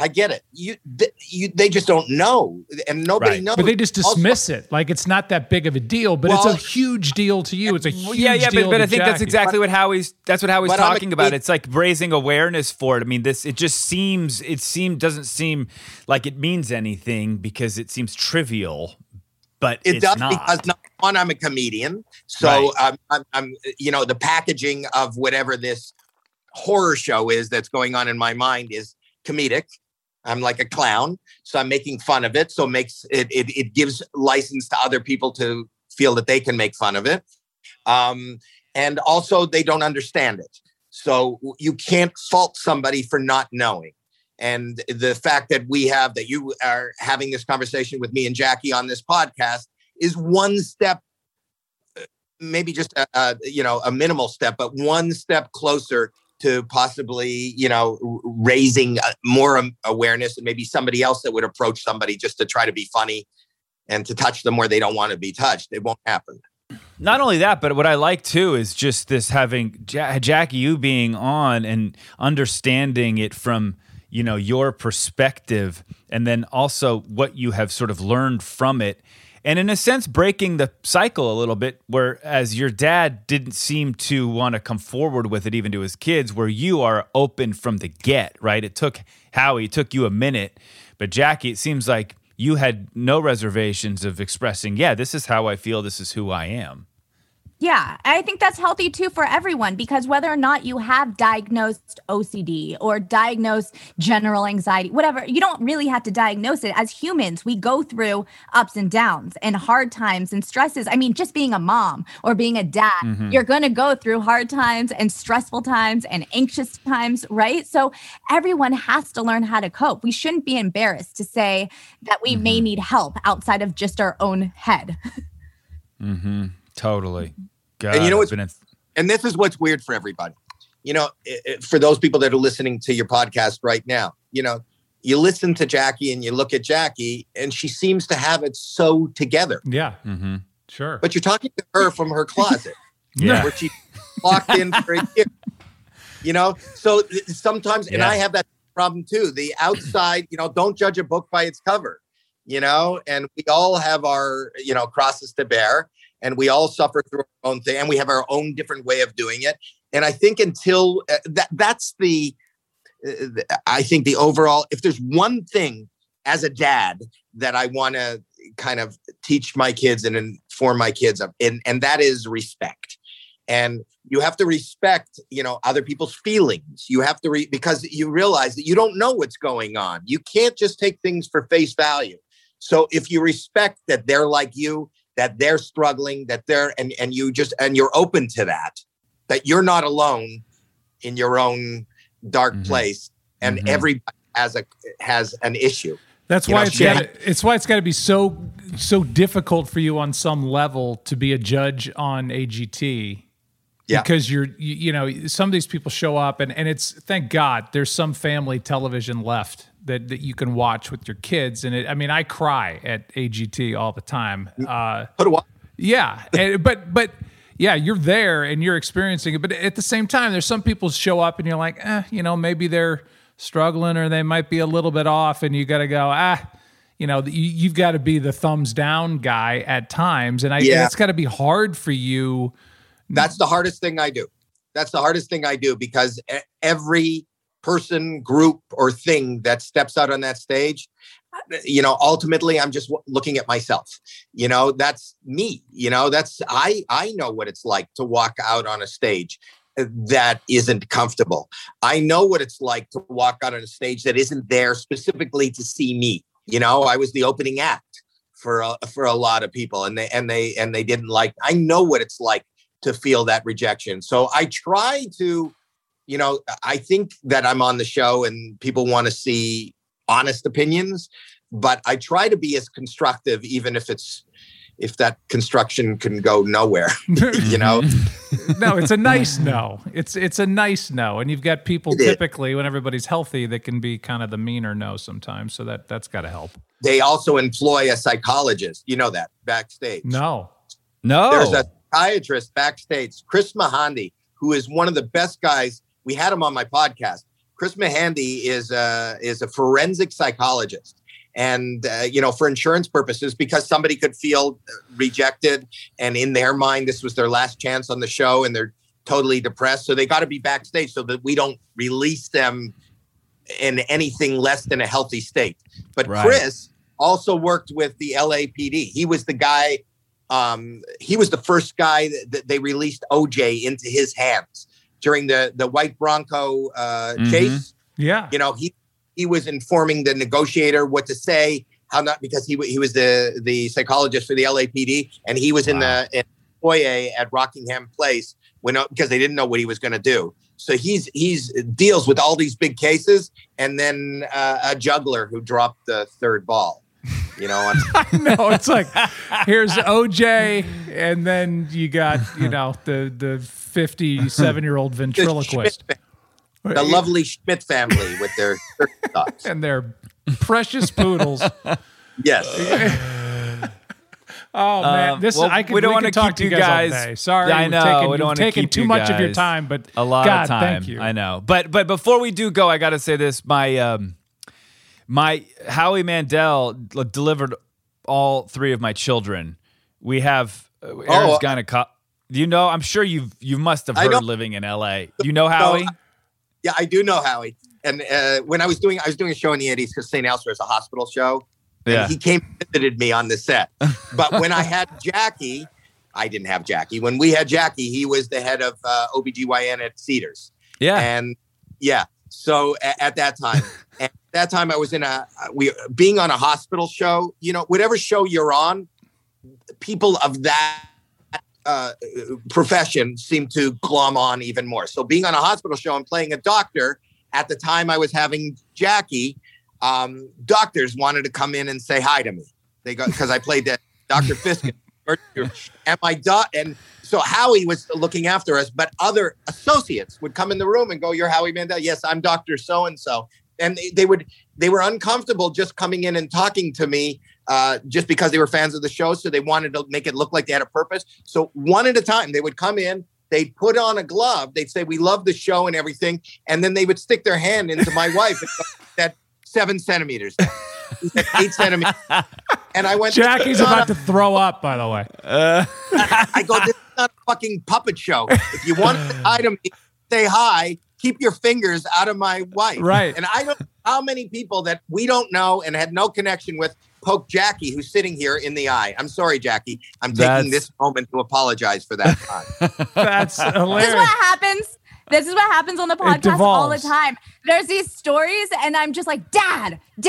They just don't know, and nobody knows. But they just dismiss it like it's not that big of a deal. But it's a huge deal to you. It's a huge deal. But I think Jackie. that's exactly what Howie's talking about. It's like raising awareness for it. I mean, doesn't seem like it means anything because it seems trivial. But it it's does not. because number one, I'm a comedian, so I'm the packaging of whatever this horror show is that's going on in my mind is comedic. I'm like a clown, so I'm making fun of it. So it gives license to other people to feel that they can make fun of it. And also they don't understand it. So you can't fault somebody for not knowing. And the fact that you are having this conversation with me and Jackie on this podcast is one step, maybe just a minimal step, but one step closer to possibly, raising more awareness, and maybe somebody else that would approach somebody just to try to be funny and to touch them where they don't want to be touched. It won't happen. Not only that, but what I like too is just this having Jackie, you being on and understanding it from, your perspective, and then also what you have sort of learned from it. And in a sense, breaking the cycle a little bit, whereas your dad didn't seem to want to come forward with it even to his kids, where you are open from the get, right? It took you a minute, but Jackie, it seems like you had no reservations of expressing, this is how I feel, this is who I am. Yeah, I think that's healthy too for everyone, because whether or not you have diagnosed OCD or diagnosed general anxiety, whatever, you don't really have to diagnose it. As humans, we go through ups and downs and hard times and stresses. I mean, just being a mom or being a dad, you're going to go through hard times and stressful times and anxious times, right? So everyone has to learn how to cope. We shouldn't be embarrassed to say that we may need help outside of just our own head. Totally. God, and and this is what's weird for everybody. For those people that are listening to your podcast right now, you listen to Jackie and you look at Jackie and she seems to have it so together. Yeah. Sure. But you're talking to her from her closet. Where she walked in for a year. So sometimes, and I have that problem too. The outside, don't judge a book by its cover, and we all have our, crosses to bear. And we all suffer through our own thing, and we have our own different way of doing it. And I think until that's I think the overall, if there's one thing as a dad that I want to kind of teach my kids and inform my kids of, and that is respect. And you have to respect, other people's feelings. You have to, because you realize that you don't know what's going on. You can't just take things for face value. So if you respect that they're like you, that they're struggling, that they're, and you're open to that you're not alone in your own dark place, and everybody has an issue. That's why it's got to be so difficult for you on some level to be a judge on AGT. Yeah. Because you know, some of these people show up and it's, thank God, there's some family television left that you can watch with your kids. And I mean, I cry at AGT all the time. So do I. Yeah. But yeah, you're there and you're experiencing it. But at the same time, there's some people show up and you're like, you know, maybe they're struggling or they might be a little bit off, and you got to go, you know, you've got to be the thumbs down guy at times. And it's got to be hard for you. That's the hardest thing I do. That's the hardest thing I do, because every person, group, or thing that steps out on that stage, you know, ultimately I'm just looking at myself. You know, that's me. You know, I know what it's like to walk out on a stage that isn't comfortable. I know what it's like to walk out on a stage that isn't there specifically to see me. You know, I was the opening act for a lot of people, and they didn't like. I know what it's like to feel that rejection. So I try to, you know, I think that I'm on the show and people want to see honest opinions, but I try to be as constructive, even if that construction can go nowhere, you know? No, it's a nice no. It's a nice no. And you've got people typically when everybody's healthy that can be kind of the meaner no sometimes. So that's got to help. They also employ a psychologist. You know that backstage. No. There's a psychiatrist backstage, Chris Mahandi, who is one of the best guys. We had him on my podcast. Chris Mahandi is a forensic psychologist. And, you know, for insurance purposes, because somebody could feel rejected and in their mind, this was their last chance on the show and they're totally depressed. So they got to be backstage so that we don't release them in anything less than a healthy state. But Chris also worked with the LAPD. He was the guy. He was the first guy that they released OJ into his hands during the white Bronco chase. Yeah. You know, he was informing the negotiator what to say, how not, because he was the psychologist for the LAPD, and he was in the foyer at Rockingham Place because they didn't know what he was going to do. So he's deals with all these big cases, and then a juggler who dropped the third ball. You know, I know, it's like here's OJ, and then you got, you know, the 57-year-old ventriloquist. The lovely Schmidt family with their thoughts. And their precious poodles. Yes. Oh man, we don't want to talk to you guys all day. Sorry, I know we don't want to taking keep too much of your time, but a lot God, of time. Thank you. I know, but before we do go, I got to say this: my Howie Mandel delivered all three of my children. We have Aaron's gynecologist. Do you know? I'm sure you must have heard living in LA. You know Howie? Yeah, I do know Howie. And when I was doing a show in the 80s because St. Elsewhere is a hospital show. And he came and visited me on the set. But when I had Jackie, I didn't have Jackie. When we had Jackie, he was the head of OBGYN at Cedars. Yeah. And so at that time, I was being on a hospital show, you know, whatever show you're on, people of that profession seem to glom on even more. So being on a hospital show and playing a doctor, at the time I was having Jackie, doctors wanted to come in and say hi to me. They go because I played Dr. Fisk, and so Howie was looking after us, but other associates would come in the room and go, "You're Howie Mandel." "Yes, I'm Dr. So-and-so." And they were uncomfortable just coming in and talking to me just because they were fans of the show. So they wanted to make it look like they had a purpose. So one at a time, they would come in, they'd put on a glove. They'd say, "We love the show," and everything. And then they would stick their hand into my wife and go, "That 7 centimeters, 8 centimeters." And I went, Jackie's about to throw up, by the way. I go, "This is not a fucking puppet show. If you want to say hi to me, say hi. Keep your fingers out of my wife." Right. And I don't know how many people that we don't know and had no connection with poke Jackie, who's sitting here, in the eye. I'm sorry, Jackie. I'm taking this moment to apologize for that time. That's hilarious. This is what happens on the podcast all the time. There's these stories, and I'm just like, Dad,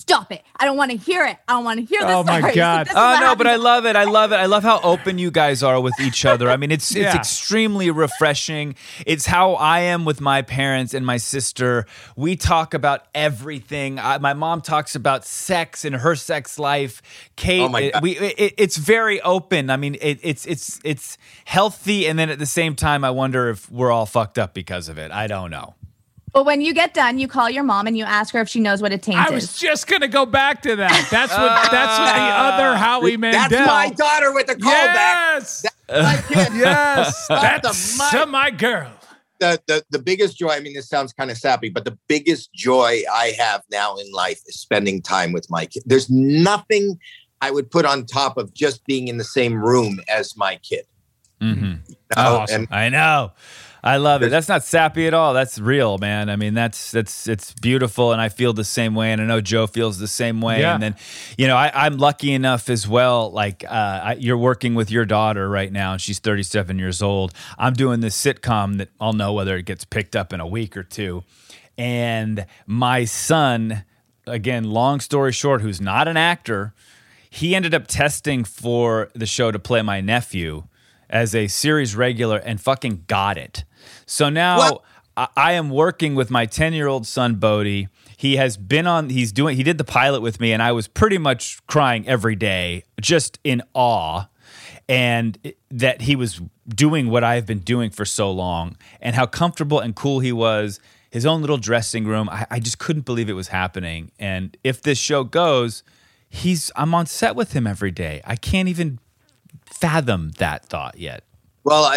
stop it. I don't want to hear it. I don't want to hear this. Oh, my God. Oh, no, but I love it. I love it. I love how open you guys are with each other. I mean, it's Yeah. extremely refreshing. It's how I am with my parents and my sister. We talk about everything. My mom talks about sex and her sex life. Kate, Oh my God. it's very open. I mean, it's healthy, and then at the same time, I wonder if we're all fucked up because of it. I don't know. But when you get done, you call your mom and you ask her if she knows what a taint I is. was just gonna go back to that. That's what the other Howie Mandel. That's my daughter with the callback. Yes, My kid. yes, That's that's my girl. The biggest joy, I mean, this sounds kind of sappy, but the biggest joy I have now in life is spending time with my kid. There's nothing I would put on top of just being in the same room as my kid. Mm-hmm. You know? Awesome. And I know. I love it. That's not sappy at all. That's real, man. I mean, it's beautiful, and I feel the same way, and I know Joe feels the same way. Yeah. And then, I'm lucky enough as well. Like, you're working with your daughter right now, and she's 37 years old. I'm doing this sitcom that I'll know whether it gets picked up in a week or two. And my son, again, long story short, who's not an actor, he ended up testing for the show to play my nephew as a series regular and fucking got it. So now What? I am working with my 10-year-old son, Bodie. He did the pilot with me, and I was pretty much crying every day, just in awe, and that he was doing what I've been doing for so long, and how comfortable and cool he was. His own little dressing room. I just couldn't believe it was happening. And if this show goes, I'm on set with him every day. I can't even fathom that thought yet. well,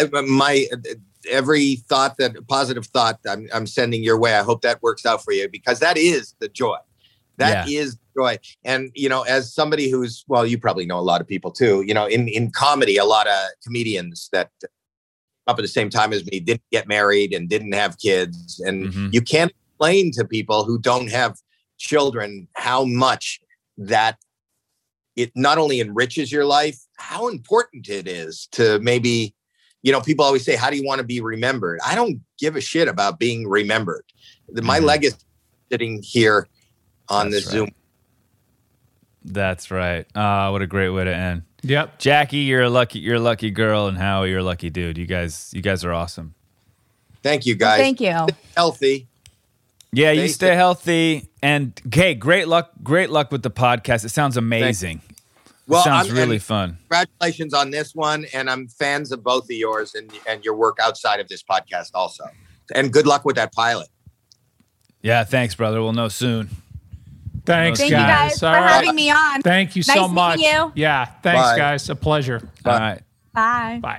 every positive thought I'm sending your way, I hope that works out for you, because that is the joy. That is joy. And, as somebody who's, well, you probably know a lot of people too, in comedy, a lot of comedians that up at the same time as me didn't get married and didn't have kids. And you can't explain to people who don't have children how much that it not only enriches your life, how important it is to maybe, people always say, how do you want to be remembered? I don't give a shit about being remembered. My legacy is sitting here on this Zoom. That's right. What a great way to end. Yep. Jackie, you're a lucky girl, and Howie, you're a lucky dude. You guys are awesome. Thank you, guys. Thank you. Stay healthy. Yeah, you stay healthy, and hey, great luck with the podcast. It sounds amazing. Well, sounds really fun. Congratulations on this one, and I'm fans of both of yours and your work outside of this podcast also. And good luck with that pilot. Yeah, thanks, brother. We'll know soon. Thanks, Thank you guys for All right. having me on. Thank you Nice so meeting much. you. Yeah, thanks, Bye. guys. A pleasure. All right. Bye. Bye.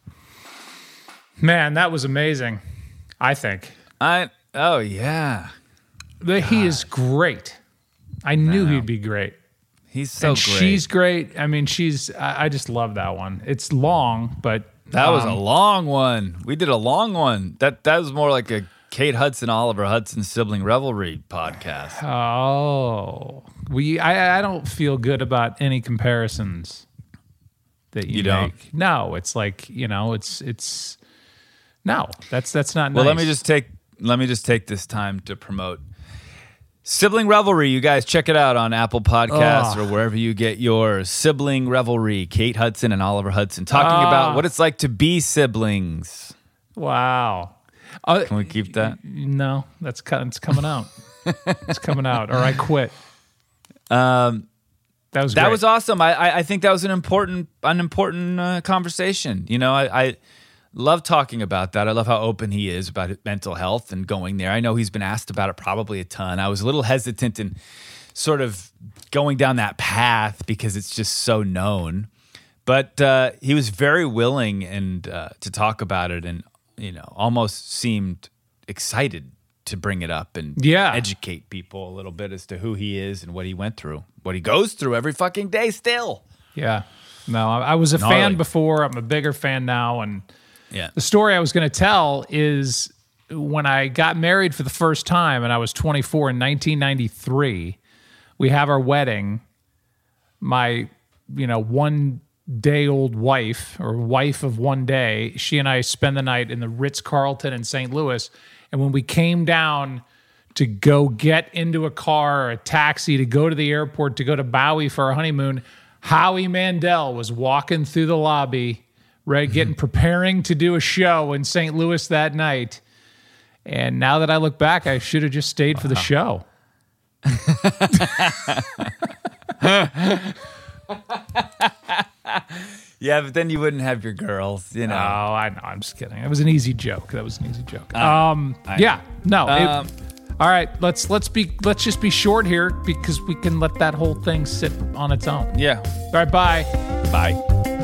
Man, that was amazing. I think Oh yeah, he is great. I knew he'd be great. he's so And great. she's great. I mean, I just love that one. It's long, but That was a long one. We did a long one. That was more like a Kate Hudson, Oliver Hudson sibling revelry podcast. Oh, I don't feel good about any comparisons that you don't? make. No, it's like it's no. That's not nice. Well, let me just take this time to promote Sibling Revelry. You guys check it out on Apple Podcasts or wherever you get your Sibling Revelry. Kate Hudson and Oliver Hudson talking about what it's like to be siblings. Wow. Can we keep that? No, it's coming out. It's coming out, or I quit. That was great. was awesome. I think that was an important conversation. I love talking about that. I love how open he is about mental health and going there. I know he's been asked about it probably a ton. I was a little hesitant in sort of going down that path because it's just so known. But he was very willing and to talk about it, and almost seemed excited to bring it up and educate people a little bit as to who he is and what he went through, what he goes through every fucking day still. Yeah. No, I was a fan before. I'm a bigger fan now. And the story I was going to tell is when I got married for the first time and I was 24 in 1993, we have our wedding. My, 1-day-old wife, or wife of one day, she and I spend the night in the Ritz-Carlton in St. Louis. And when we came down to go get into a car or a taxi to go to the airport, to go to Maui for our honeymoon, Howie Mandel was walking through the lobby, right, preparing to do a show in St. Louis that night. And now that I look back, I should have just stayed for the show. Yeah, but then you wouldn't have your girls, you know. Oh, I know. I'm just kidding. That was an easy joke. All right, let's just be short here because we can let that whole thing sit on its own. Yeah. All right, bye. Bye.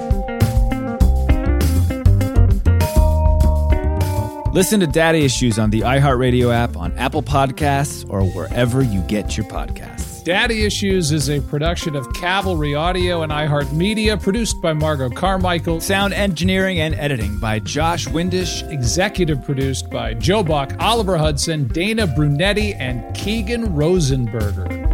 Listen to Daddy Issues on the iHeartRadio app, on Apple Podcasts, or wherever you get your podcasts. Daddy Issues is a production of Cavalry Audio and iHeartMedia, produced by Margot Carmichael. Sound engineering and editing by Josh Windish. Executive produced by Joe Buck, Oliver Hudson, Dana Brunetti, and Keegan Rosenberger.